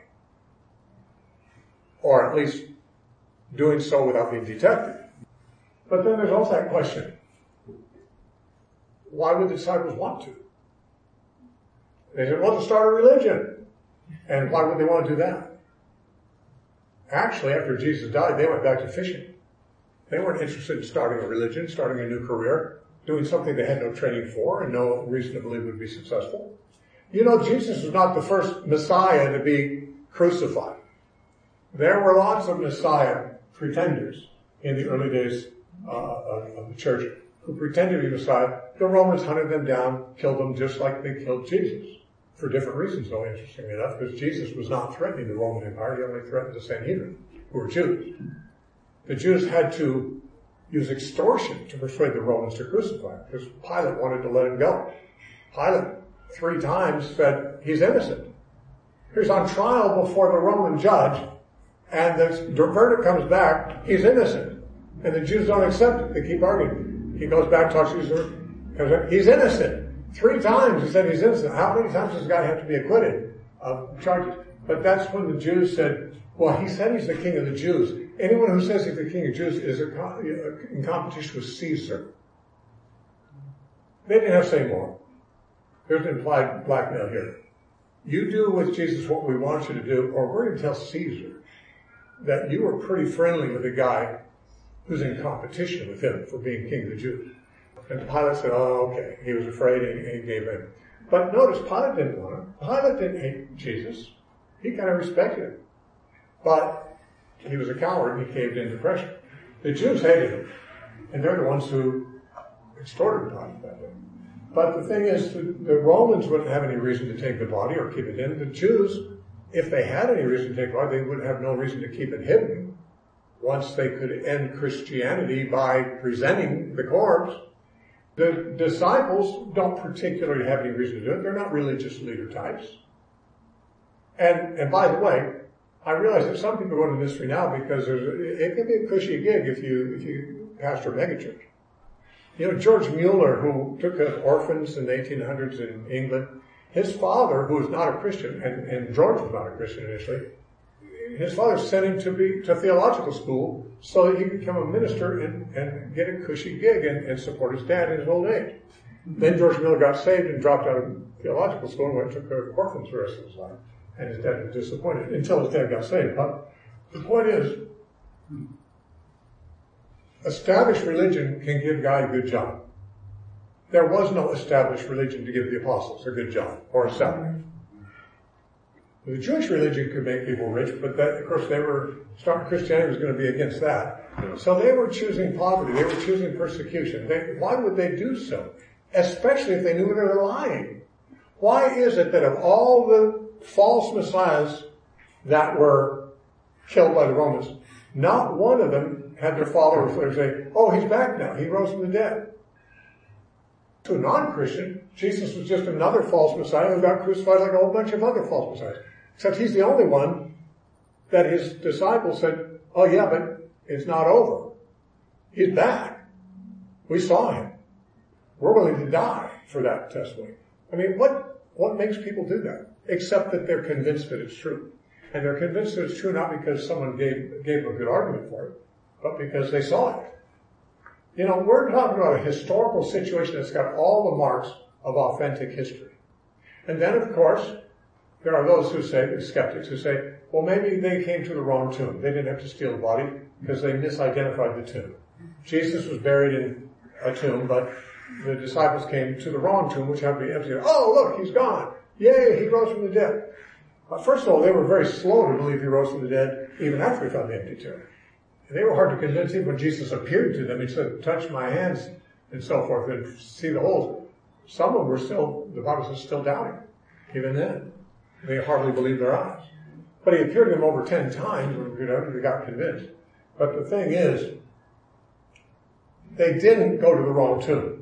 Or at least doing so without being detected. But then there's also that question. Why would the disciples want to? They said, well, to start a religion. And why would they want to do that? Actually, after Jesus died, they went back to fishing. They weren't interested in starting a religion, starting a new career, doing something they had no training for and no reason to believe would be successful. Jesus was not the first Messiah to be crucified. There were lots of Messiah pretenders in the early days of the church who pretended to be Messiah. The Romans hunted them down, killed them just like they killed Jesus. For different reasons, though, interestingly enough, because Jesus was not threatening the Roman Empire. He only threatened the Sanhedrin, who were Jews. The Jews had to use extortion to persuade the Romans to crucify him, because Pilate wanted to let him go. Pilate 3 times said he's innocent. He's on trial before the Roman judge, and the verdict comes back, he's innocent. And the Jews don't accept it. They keep arguing. He goes back, talks to Jesus, he's innocent. 3 times he said he's innocent. How many times does the guy have to be acquitted of charges? But that's when the Jews said, well, he said he's the king of the Jews. Anyone who says he's the king of the Jews is in competition with Caesar. They didn't have to say more. There's an implied blackmail here. You do with Jesus what we want you to do, or we're going to tell Caesar that you were pretty friendly with a guy who's in competition with him for being king of the Jews. And Pilate said, oh, okay. He was afraid and he gave in. But notice, Pilate didn't want him. Pilate didn't hate Jesus. He kind of respected him. But he was a coward and he caved into pressure. The Jews hated him. And they're the ones who extorted Pilate that way. But the thing is, the Romans wouldn't have any reason to take the body or keep it in. The Jews, if they had any reason to take the body, they would have no reason to keep it hidden. Once they could end Christianity by presenting the corpse. The disciples don't particularly have any reason to do it. They're not religious leader types. And by the way, I realize that some people go to mystery now because it can be a cushy gig if you pastor a megachurch. You know, George Mueller, who took orphans in the 1800s in England, his father, who was not a Christian, and George was not a Christian initially, his father sent him to theological school so that he could become a minister and get a cushy gig and support his dad in his old age. Then George Mueller got saved and dropped out of theological school and went and took care of orphans the rest of his life. And his dad was disappointed until his dad got saved. But the point is, established religion can give God a good job. There was no established religion to give the apostles a good job or a salary. The Jewish religion could make people rich, but that, of course, Christianity was going to be against that. So they were choosing poverty. They were choosing persecution. Why would they do so? Especially if they knew they were lying. Why is it that of all the false messiahs that were killed by the Romans, not one of them had their followers say, oh, he's back now. He rose from the dead. To a non-Christian, Jesus was just another false messiah who got crucified like a whole bunch of other false messiahs. Except he's the only one that his disciples said, oh yeah, but it's not over. He's back. We saw him. We're willing to die for that testimony. I mean, what makes people do that? Except that they're convinced that it's true. And they're convinced that it's true not because someone gave them a good argument for it, but because they saw it. You know, we're talking about a historical situation that's got all the marks of authentic history. And then, of course, there are those who say, the skeptics who say, well, maybe they came to the wrong tomb. They didn't have to steal the body because they misidentified the tomb. Jesus was buried in a tomb, but the disciples came to the wrong tomb, which happened to be empty. Oh, look, he's gone. Yay, he rose from the dead. First of all, they were very slow to believe he rose from the dead, even after he found the empty tomb. And they were hard to convince even when Jesus appeared to them. He said, touch my hands and so forth and see the holes. Some of them were still, the Bible says, still doubting. Even then. They hardly believed their eyes. But he appeared to them over 10 times and they got convinced. But the thing is, they didn't go to the wrong tomb.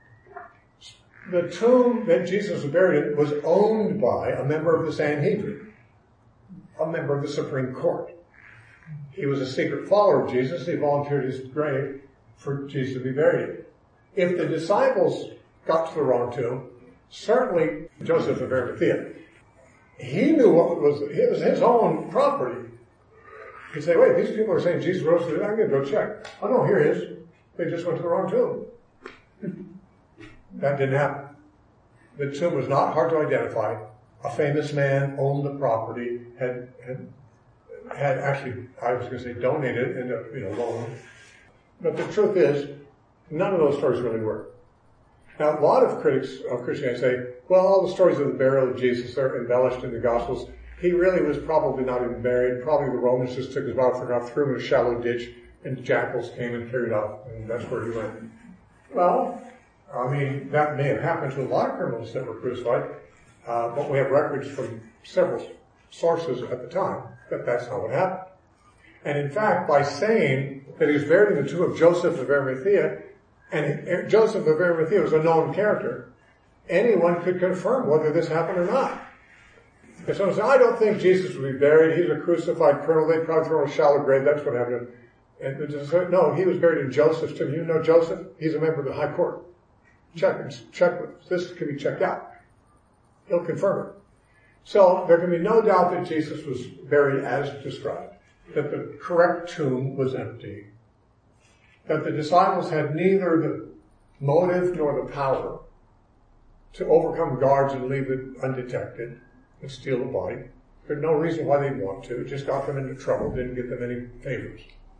The tomb that Jesus was buried in was owned by a member of the Sanhedrin, a member of the Supreme Court. He was a secret follower of Jesus. He volunteered his grave for Jesus to be buried in. If the disciples got to the wrong tomb, certainly Joseph of Arimathea, he knew what was his own property. He'd say, wait, these people are saying Jesus rose from the dead. I'm going to go check. Oh no, here he is. They just went to the wrong tomb. That didn't happen. The tomb was not hard to identify. A famous man owned the property, had actually, I was going to say donated, ended up, loaned. But the truth is, none of those stories really work. Now, a lot of critics of Christianity say, well, all the stories of the burial of Jesus are embellished in the Gospels. He really was probably not even buried. Probably the Romans just took his body, threw him in a shallow ditch, and jackals came and carried it off, and that's where he went. Well, I mean, that may have happened to a lot of criminals that were crucified, but we have records from several sources at the time that that's not what happened. And in fact, by saying that he was buried in the tomb of Joseph of Arimathea, and Joseph of Arimathea was a known character, anyone could confirm whether this happened or not. If someone said, I don't think Jesus would be buried, he's a crucified criminal, they'd probably throw him in a shallow grave, that's what happened. And they said, no, he was buried in Joseph's tomb. You know Joseph? He's a member of the high court. Check with this can be checked out. He'll confirm it. So there can be no doubt that Jesus was buried as described, that the correct tomb was empty, that the disciples had neither the motive nor the power to overcome guards and leave it undetected and steal the body. There's no reason why they'd want to. It just got them into trouble, didn't get them any favors.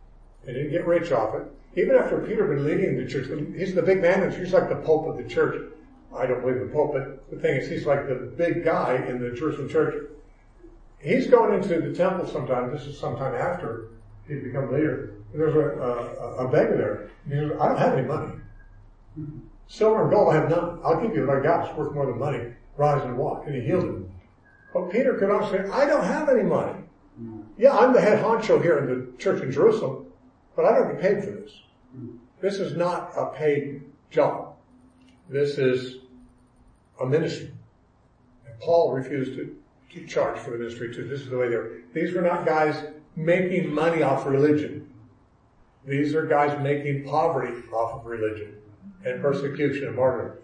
They didn't get rich off it. Even after Peter had been leading the church, he's the big man, and he's like the Pope of the church. I don't believe in the Pope, but the thing is, he's like the big guy in the Jerusalem church. He's going into the temple sometime. This is sometime after he'd become leader. And there's a beggar there. He says, I don't have any money. Silver and gold I have none. I'll give you what I got. It's worth more than money. Rise and walk. And he healed him. But Peter could also say, I don't have any money. Yeah, I'm the head honcho here in the church in Jerusalem, but I don't get paid for this. This is not a paid job. This is a ministry. And Paul refused to charge for the ministry too. This is the way they were. These were not guys making money off religion. These are guys making poverty off of religion and persecution and martyrdom.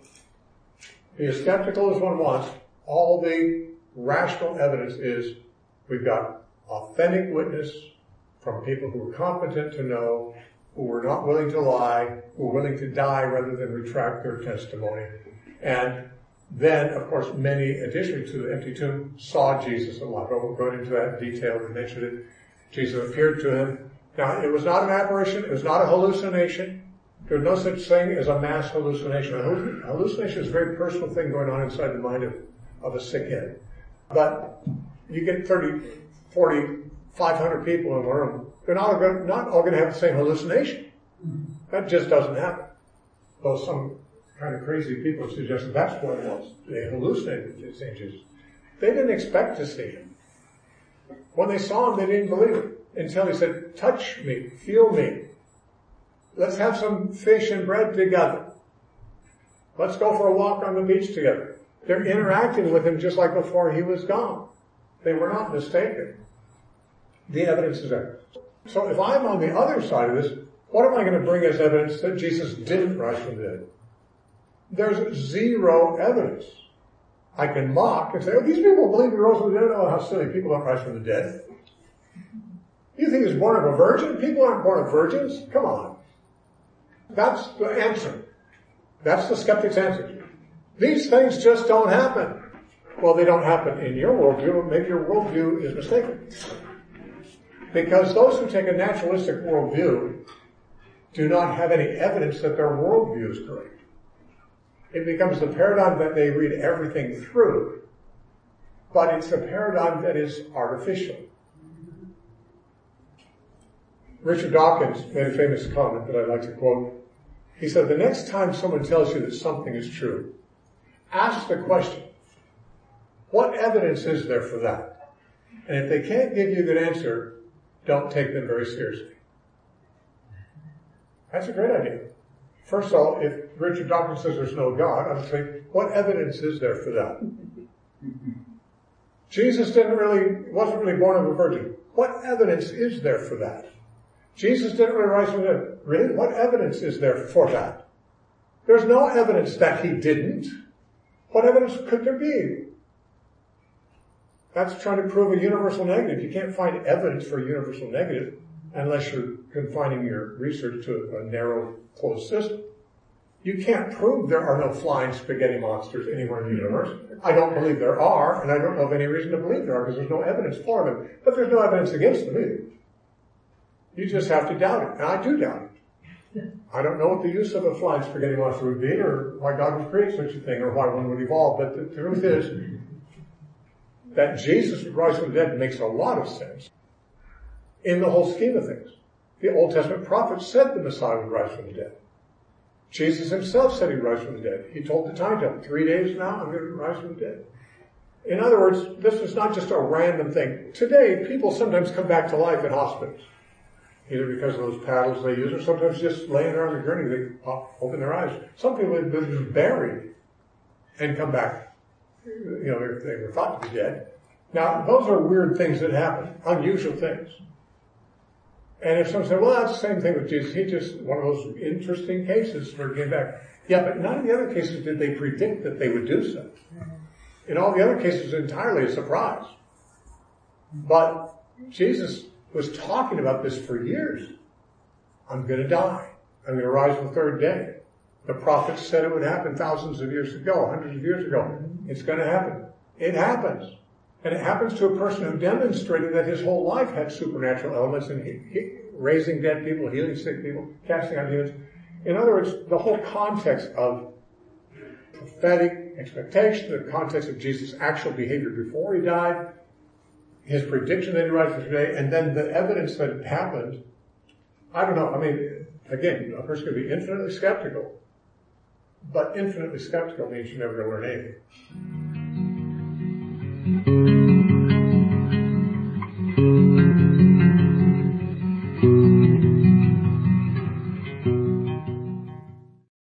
Be as skeptical as one wants. All the rational evidence is we've got authentic witness from people who are competent to know, who were not willing to lie, who were willing to die rather than retract their testimony. And then, of course, many, additionally to the empty tomb, saw Jesus alive. I won't go into that in detail. We mentioned it. Jesus appeared to him. Now, it was not an apparition. It was not a hallucination. There's no such thing as a mass hallucination. A hallucination is a very personal thing going on inside the mind of a sick head. But you get 30, 40, 500 people in a room. They're not all going to have the same hallucination. That just doesn't happen. Though some kind of crazy people suggest that's what it was. They hallucinated to St. Jesus. They didn't expect to see him. When they saw him, they didn't believe it until he said, touch me, feel me. Let's have some fish and bread together. Let's go for a walk on the beach together. They're interacting with him just like before he was gone. They were not mistaken. The evidence is there. So if I'm on the other side of this, what am I going to bring as evidence that Jesus didn't rise from the dead? There's zero evidence. I can mock and say, oh, these people believe he rose from the dead. Oh, how silly. People don't rise from the dead. You think he was born of a virgin? People aren't born of virgins. Come on. That's the answer. That's the skeptic's answer. These things just don't happen. Well, they don't happen in your worldview. Maybe your worldview is mistaken. Because those who take a naturalistic worldview do not have any evidence that their worldview is correct. It becomes the paradigm that they read everything through, but it's a paradigm that is artificial. Richard Dawkins made a famous comment that I'd like to quote. He said, the next time someone tells you that something is true, ask the question, what evidence is there for that? And if they can't give you a good answer, don't take them very seriously. That's a great idea. First of all, if Richard Dawkins says there's no God, I would say, what evidence is there for that? Jesus wasn't really born of a virgin. What evidence is there for that? Jesus didn't really rise from the dead. Really? What evidence is there for that? There's no evidence that he didn't. What evidence could there be? That's trying to prove a universal negative. You can't find evidence for a universal negative unless you're confining your research to a narrow, closed system. You can't prove there are no flying spaghetti monsters anywhere in the universe. I don't believe there are, and I don't know of any reason to believe there are because there's no evidence for them. But there's no evidence against them either. You just have to doubt it, and I do doubt it. I don't know what the use of a flying spaghetti monster would be, or why God would create such a thing, or why one would evolve, but the truth is that Jesus would rise from the dead makes a lot of sense in the whole scheme of things. The Old Testament prophets said the Messiah would rise from the dead. Jesus himself said he'd rise from the dead. He told the timetable, 3 days now, I'm going to rise from the dead. In other words, this is not just a random thing. Today, people sometimes come back to life in hospitals, either because of those paddles they use, or sometimes just laying there on the gurney, they open their eyes. Some people have been buried and come back. You know, they were thought to be dead. Now, those are weird things that happen, unusual things. And if someone said, well, that's the same thing with Jesus. He just, one of those interesting cases where he came back. Yeah, but none of the other cases did they predict that they would do so. In all the other cases, entirely a surprise. But Jesus was talking about this for years. I'm going to die. I'm going to rise on the third day. The prophets said it would happen thousands of years ago, hundreds of years ago. It's going to happen. It happens. And it happens to a person who demonstrated that his whole life had supernatural elements, and raising dead people, healing sick people, casting out demons. In other words, the whole context of prophetic expectation, the context of Jesus' actual behavior before he died, his prediction that he rise from today, and then the evidence that it happened. I don't know. I mean, again, a person could be infinitely skeptical, but infinitely skeptical means you're never going to learn anything.